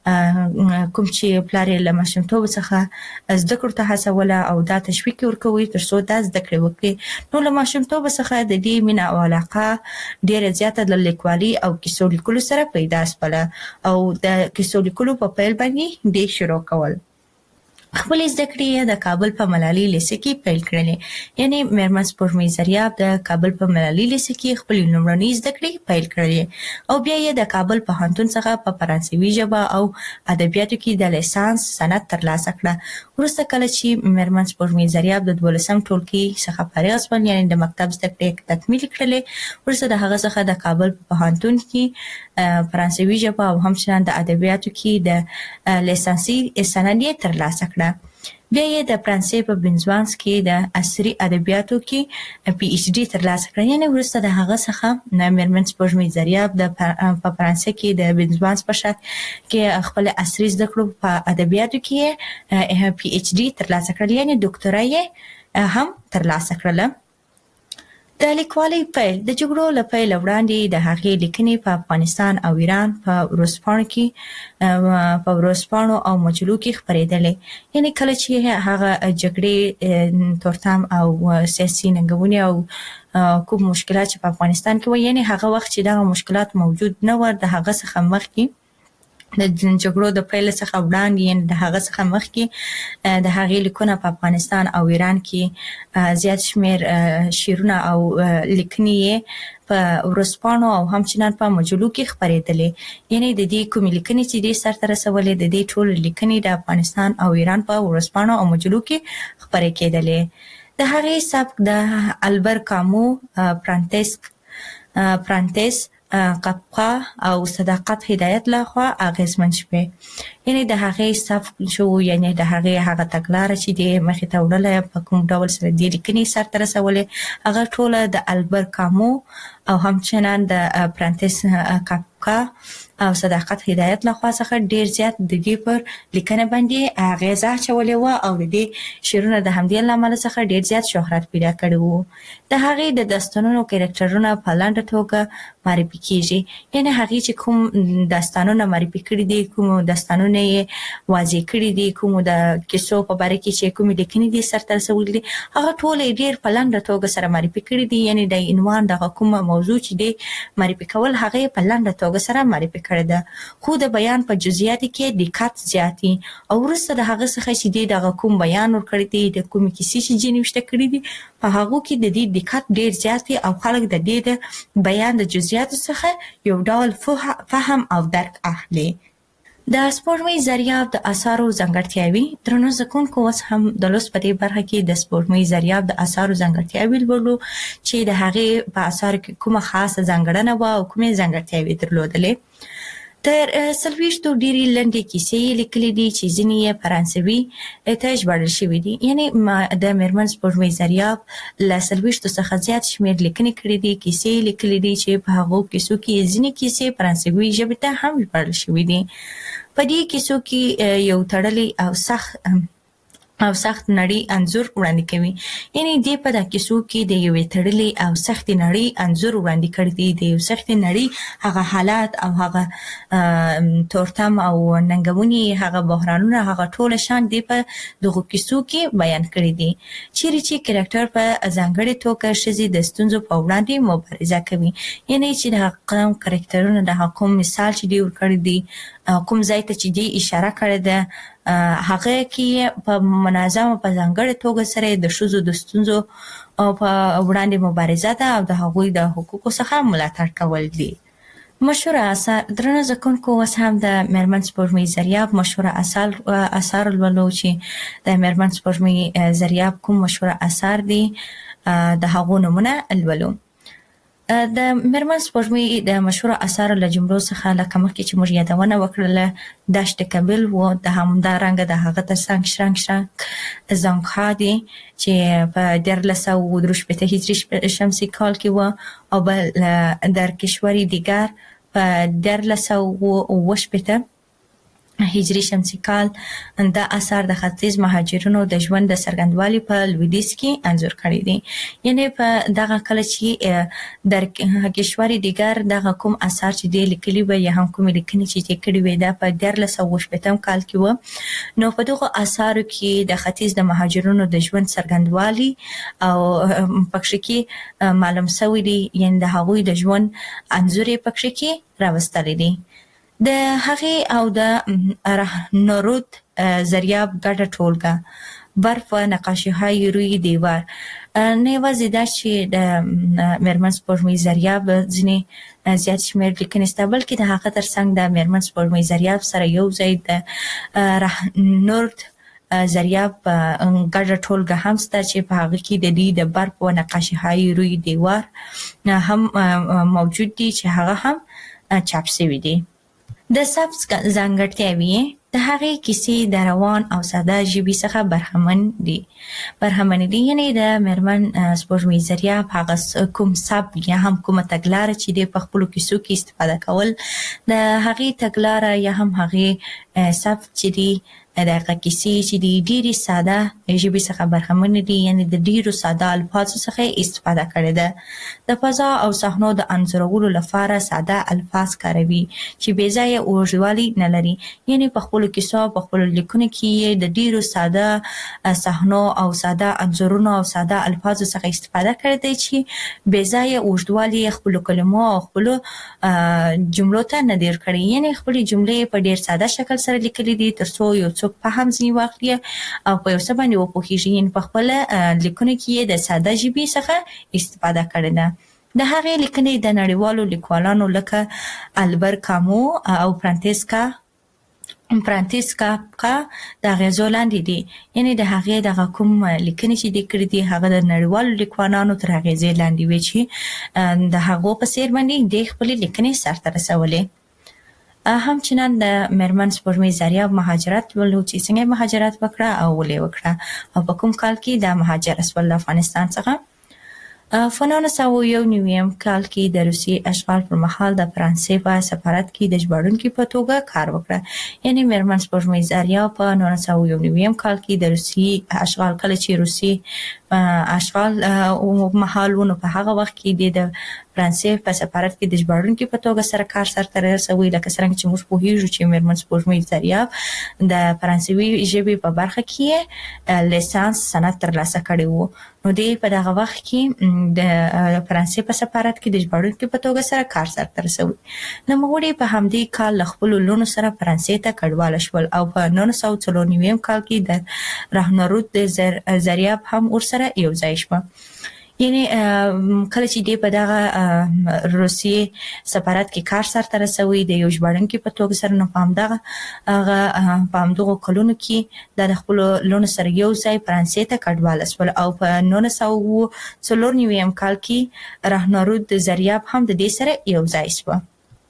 کوم چې پلار یې له ماشومتوبه څخه زده کړو ته هڅوله او دا تشویق یې ورکوي تر څو دا زده کړې وکړي. نو له ماشومتوبه څخه د دې مینه او علاقه ډېره زیاته د لیکوالي او کیسو لیکلو سره پیدا شوله او د کیسو لیکلو په پیل باندې دې شروع کول. خپل زده کړې د کابل په ملالي لیسه کې پیل کړلې. یعنی میرمن سپوږمۍ زریاب د کابل په ملالي لیسه کې خپل لومړنۍ زده کړې پیل کړلې او بیا یې د کابل پوهنتون څخه په فرانسوي ژبه او ادبیاتو کې د لیسانس سند ترلاسه کړه. وروسته کله چې میرمن سپوږمۍ زریاب د دولسم ټولګي څخه فارغ شول، یعنی د مکتب زده کړې تکمیل کړلې، وروسته د هغه څخه د کابل پوهنتون کې فرانسوي ژبه او همچنان د ادبیاتو کې د لیسانسي سند ترلاسه کړه. بیا یې د فرانسې په بنزوانس کې د عصري ادبیاتو کې پی ایچ ډي ترلاسه کړه. یعنی وروسته د هغه څخه میرمن سپوږمۍ زریاب د په فرانسې کې د بنزوانس په شات کې خپل عصري زده کړو په ادبیاتو کې پی ایچ ډي ترلاسه کړل، یعنی ډاکټرا یې هم ترلاسه کړله. د لیکوالۍ پیل د جګړو له پیل وړاندې د هغې لیکنې په افغانستان او ایران په ورځپاڼو کې په ورځپاڼو او مجلو کې خپرېدلې. یعنی کله چې هغه جګړې تورتم او سیاسي ننګونې او کوم مشکلات چې په افغانستان کې و، یعنی هغه وخت چې دغه مشکلات موجود نه و، د هغه څخه مخکې د جګړو د پیل څخه وړاندې، یعنی د هغه څخه مخکې د هغې لیکونه په افغانستان او ایران کې زیات شمیر شعرونه او لیکنې په ورځپاڼو او همچنان په مجلو کې خپرېدلې. یعنی د دې کومې لیکنې چې دې سرته رسولې، د دې ټولې لیکنې د افغانستان او ایران په ورځپاڼو او مجلو کې خپرې کېدلې. د هغې سبک د البر کامو، پرانتیسک پرانتیس قفقه او صداقت هدایت لخوا اغیزمن شوې. یعنی د هغې سبک شو، یعنی د هغې هغه تګلاره چې د مخې ته وړله په کوم ډول سره دې لیکنې سرته رسولې، هغه ټوله د البر کامو او همچنان د پرانتیس قفقه او صداقت هدایت لخوا څخه ډیر زیات د دې پر لیکنه باندې اغیزه اچولې وه او د دې شعرونه د همدې له امله څخه ډیر زیات شهرت پیدا کړی وو. د هغې د داستانونو کرکټرونه په لنډه توګه معرفي کیږي. یعنی هغې چې کوم داستانونه معرفي کړي دي، کوم داستانونه یې واضح کړي دي، کوم د کیسو په باره کې چې کومې لیکنې دي سرته رسولي دي، هغه ټولې ډیر په لنډه توګه سره معرفي کړي دي. یعنی د عنوان دغه کومه موضوع چې دی معرفي کول، هغه په لنډه توګه سره معرفي کړی ده، خو د بیان په جزئیاتو کې دقت زیاتی. او وروسته د هغه څخه چې دی دغه کوم بیان ورکړی دی، د کومې کیسې چې ځینې وشته کړي دي، په هغو کې د دې دقت ډیر زیات دی او خلک د دې د بیان د جزئیاتو څخه یو ډول فهم او درک اخلي. د سپوږمۍ زریاب د آثارو ځانګړتیاوې. درنو زده کوونکو، اوس هم د لوست په دې برخه کې د سپوږمۍ زریاب د آثارو ځانګړتیاوې لولو چې د هغې په آثارو کې کومه خاصه ځانګړنه وه او کومې ځانګړتیاوې درلودلې. تر څلوېښتو ډېرې لنډې کیسې یې لیکلي دي چې ځینې یې فرانسوي ته ژباړل شوي دي. یعنې د میرمن سپوږمۍ زریاب له څلوېښتو څخه زیات شمېر لیکنې کړي دي، کیسې یې لیکلي دي چې په هغو کیسو کې ځینې کیسې فرانسوي ژبې ته هم ژباړل شوي دي. په دې کیسو کې یو تړلی او سخت او سخت نړۍ انځور وړاندې کوي. یعنی دې په دا کیسو کې د یوې تړلې او سختې نړۍ انځور وړاندې کړی دی. د یو سختې نړۍ هغه حالات او هغه تورتم او ننګونې، هغه بحرانونه، هغه ټول شان دی په دغو کیسو کې بیان کړی دي. چیرې چې کرکټر په ځانګړې توګه ښځې د ستونزو په وړاندې مبارزه کوي. یعنی چې د هغه کرکټرونه د هغه کوم مثال چې دی ورکړی دی، کوم ځای ته چې دی اشاره کړې ده، هغه کې په منظمه په ځانګړې توګه سره د ښځو د ستونزو په وړاندې مبارزه ده او د هغوی د حقوقو څخه ملاتړ کول دي. مشهوره اثار. درنو زده کوونکو، اوس هم د میرمن سپوږمۍ زریاب مشهوره اثار لولو چې د میرمن سپوږمۍ زریاب کوم مشهوره اثار دي، د هغو نومونه لولو. د میرمن سپوږمۍ د مشهوره اثارو له جملو څخه لکه مخکې چې موږ یادونه وکړله، دشت کابل و، د همدارنګه د هغه تر څنګ شرنګ شرنګ زانګها دي چې په دیارلس سوه درې شپېته هجري شمسي کال کې و، او بل در کشوری دیگر په دیارلس سوه اوه شپېته هجري شمسي کال. دا اثار د ختیځ مهاجرینو د ژوند د څرګندوالي په لویدیځ کې انځور کړی دي. یعنی په دغه کله چې در کشوری دیگر دغه کوم اثار چې دی لیکلي وي یا هم کومې لیکنې چې یې کړي وي، دا په دیارلس سوه شپېتم کال کې و. نو په دغو اثارو کې د ختیځ د مهاجرینو د ژوند څرګندوالي او پکښې کې معلوم شوی دی، یعنی د هغوی د ژوند انځور یې پکښې کې راوستلی دی. د هغې او د نورود زریاب ګډه ټولګه برف و نقاشی های روی دیوار. نه یوازې دا چې د میرمن سپوږمۍ زریاب ځینې زیات شمېر لیکنې سته، بلکې د هغه ترڅنګ د میرمن سپوږمۍ زریاب سره یو ځای د رهنورد زریاب ګډه ټولګه هم سته چې په هغه کې د دې د برف و نقاشی های روی دیوار هم موجود دي چې هغه هم چاپ شوي دي. د سبز ځانګړتیاوې د هغې کیسې د روان او ساده ژبې څخه برخمن دي برخمن دي یعنې د میرمن سپوږمۍ زریاب هغه کوم سبک یا هم کومه تګلاره چې د په خپلو کیسو کې استفاده کول د هغې تګلاره یا هم هغې سبک چې دي د هغه کیسې چې دي ډېرې ساده ژبې څخه برخمن دي، یعنې د ډېرو ساده الفاظو څخه استفاده کړې ده. د فضا او صحنو د انځورولو لپاره ساده الفاظ کاروي چې بې ځایه اوږدوالي نه لري، یعنې په خپلو کیسو په خپلو لیکنو کې د ډېرو ساده صحنو او ساده انځورونو او ساده الفاظو څخه استفاده کړې ده چې بې ځایه اوږدوالي خپلو کلمو او خپلو جملو ته نه ډېر کړي، یعنې خپلې جملې په ډېر ساده شکل سره لیکلي دي تر څو یو څوک په هم ځینې واخلي او په یو څه باندې وپوهېږي، یعنې په خپله لیکنو کې یې د ساده ژبې څخه استفاده کړې ده. د هغې لیکنې د نړیوالو لیکوالانو لکه البر کامو او فرانتسکا فرانتسکا کا د اغیزو لاندې دي، یعنې د هغې دغه کوم لیکنې چې دې کړي دي هغه د نړیوالو لیکوالانو تر اغیزې لاندې وي چې د هغو په څېر باندې دې خپلې لیکنې سرته رسولې. همچنان د میرمن سپوږمۍ زریاب مهاجرت ولو چې څنګه مهاجرت وکړه او ولې وکړه او په کوم کال کې د مهاجر شول د افغانستان څخه. په نولس سوه یو نویم کال کې د روسي اشغال پر مهال د فرانسې په سفارت کې د ژباړونکي په توګه کار وکړه، یعنې میرمن سپوږمۍ زریاب په نولس سوه یو نویم کال کې د روسي اشغال کله چې روسي اشغال مهال و نو په هغه وخت کې د فرانسې په سفارت کې د ژباړونکي په توګه سره کار سرته رسوي، لکه څرنګه چې موږ پوهېږو چې میرمن سپوږمۍ زریاب د فرانسوي ژبې په برخه کې لیسانس سند ترلاسه کړی و، نو دی په دغه وخت کې د فرانسې په سفارت کې د ژباړونکي په توګه سره کار سرته رسوي. نوموړي په همدې کال له خپلو لوڼو سره فرانسې ته کډواله شول او په نولس سوه څلور نویم کال کې د رهنورود زریاب هم ورسره یو ځای شوه. یعنې کله چې دی په دغه روسیې سفارت کې کار سرته رسوي د یو ژباړونکي په توګه سره، نو په همدغه هغه په همدغو کلونو کې د خپلو لوڼو سره یو ځای فرانسې ته کډواله شول او په نولس سوه څلور نویم کال کې رهنورود زریاب هم د دې سره یو ځای شوه.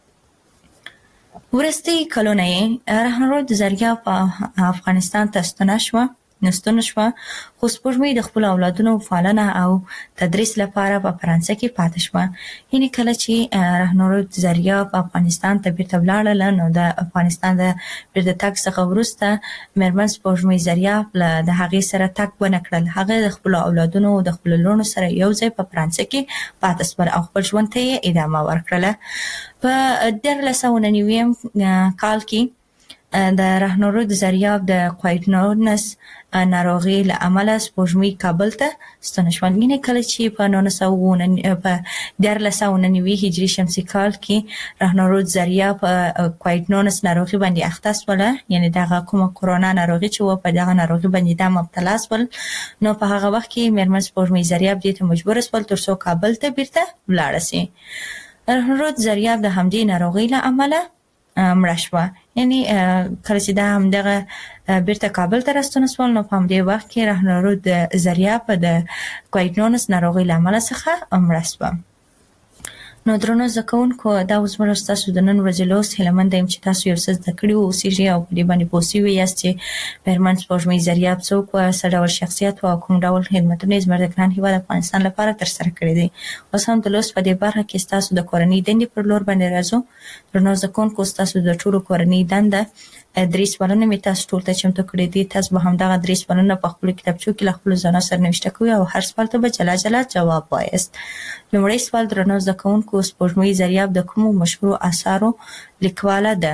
وروستي کلونه یې رهنورود زریاب په افغانستان ته ستنه شوه نستون شوه، خو سپوږمۍ د خپلو اولادونو پالنه او تدریس لپاره په فرانسه کې پاتې شوه. یعنې کله چې رهنورود زریاب افغانستان ته بیرته ولاړله نو د افغانستان د بیرته تګ څخه وروسته میرمن سپوږمۍ زریاب له د هغې سره تګ ونه کړل، هغه د خپلو اولادونو او د خپلو لوڼو سره یو ځای په فرانسه کې پاتې شول او خپل ژوند ته یې ادامه ورکړله. په دیارلس سوه نهه نویم کال کې د رهنورود زریاب د کوایټنونس ناروغي له امله سپوږمۍ کابل ته ستنه شول. یعنې کله چې په نولس سوه په دیارلس سوه نهه نوي هجري شمسي کال کې رهنورود زریاب په کوایټنونس ناروغي باندې اخته شوله، یعنې دغه کومه کرونا ناروغي چې وه په دغه ناروغي باندې دا مبتلا شول، نو په هغه وخت کې میرمن سپوږمۍ زریاب دې ته مجبوره شول تر څو کابل ته بیرته ولاړه شي. رهنورود زریاب د همدې ناروغۍ له امله مړه شوه، یعنې کله چې دا همدغه بیرته کابل ته راستنه شول نو په همدې وخت کې رهنورود زریاب د کوایټنونس ناروغۍ له امله څخه مړه شوه. نو درنو زده کوونکو دا اوس زموږ ستاسو د نن ورځې لوست هیله یم چې تاسو یو څه زده کړي واوسیږئ او په دې باندې پوه شوي یاست چې میرمن سپوږمۍ زریاب څوک وه، څه ډول شخصیت وه او کوم ډول خدمتونه یې زموږ د ګران هېواد افغانستان لپاره ترسره کړي دي. اوس هم د لوست په دې برخه کې ستاسو د کورنۍ دندې پر لور باندې راځو. درنو زده کوونکو ستاسو د ټولو کورنۍ دنده درې سوالونه مې تاسو ټول ته چمتو کړي دي. تاسو به همدغه درې سوالونه په خپلو کتابچو کې له خپلو ځانو سره نوشته کوئ او هر سوال ته به جلا جلا جواب وایاست. لومړی سوال درنو زده کوونکو، سپوږمۍ زریاب د کومو مشهورو اثارو لیکواله ده؟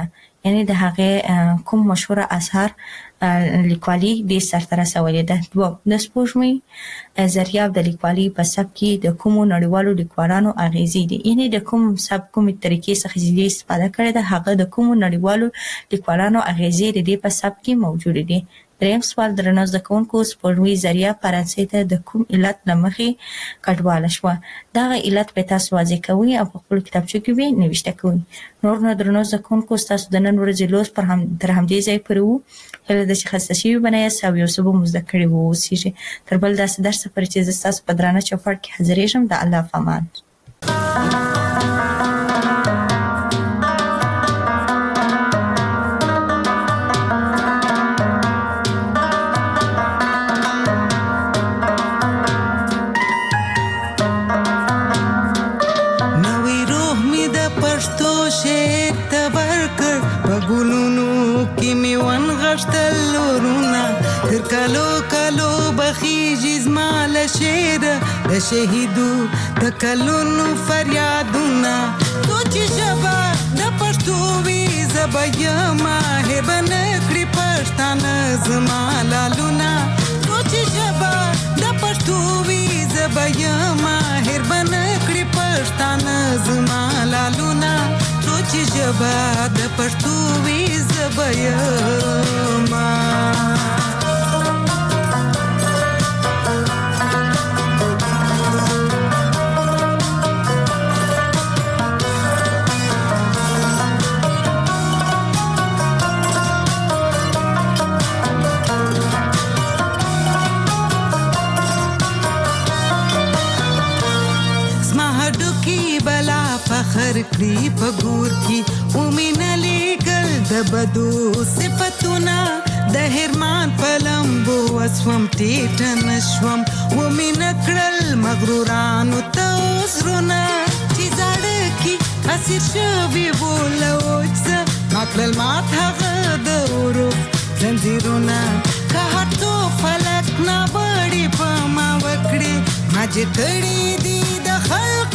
یعنی د هغه کوم مشهور اثر لیکوالي د سرته رسولې ده. دوه د سپوږمۍ ذریعہ د لیکوالي په سبک کې د کوم نړیوالو لیکوالانو اغیزې دي، یعنی د کوم سبک کوم طریقې څخه چې استفاده کړې ده هغه د کوم نړیوالو لیکوالانو اغیزې د دې په سبک کې موجود دي. دریم سوال درنه زده کوونکو سپوږمۍ ذریعہ فرانسې ته د کوم علت لمخې کډواله شوه؟ دغه علت به تاسو واضح کوئ او په خپل کتابچو کې به نوشته کوئ. نور نو درنه زده کوونکو تاسو د نن ورځې لوست پر هم تر همدې ځای پورې وو. هله د شخصي شوی بنایاست او یو څه به مو زده کړي واوسیږي. تر بل داسې درس پورې چې زه ستاسو په درانه چوپړ کې حاضرېږم. د الله په امان. کلو کلو بخیجی زمال شیر د شهیدو د کلونو فریادونه سوچ شبا د پښتو وی زبیما هبن کړی پښتانه زمالالونه سوچ شبا د پښتو وی زبیما هبن کړی پښتانه زمالالونه سوچ شبا د پښتو وی زبیما. فخر کړی په ګور کې ومنه لګل د بدو صفاتونه د هرمان پلمبو وسوم ټیټ نشوم ومنه کړل مغرورانو ته زرونه چې زړه کې اسیر شوی ولوځ ماکل مات هغه د ورو زنجیرونه که هټو فلک نه بړي په ما وکړي ما چې کړی دی د خلق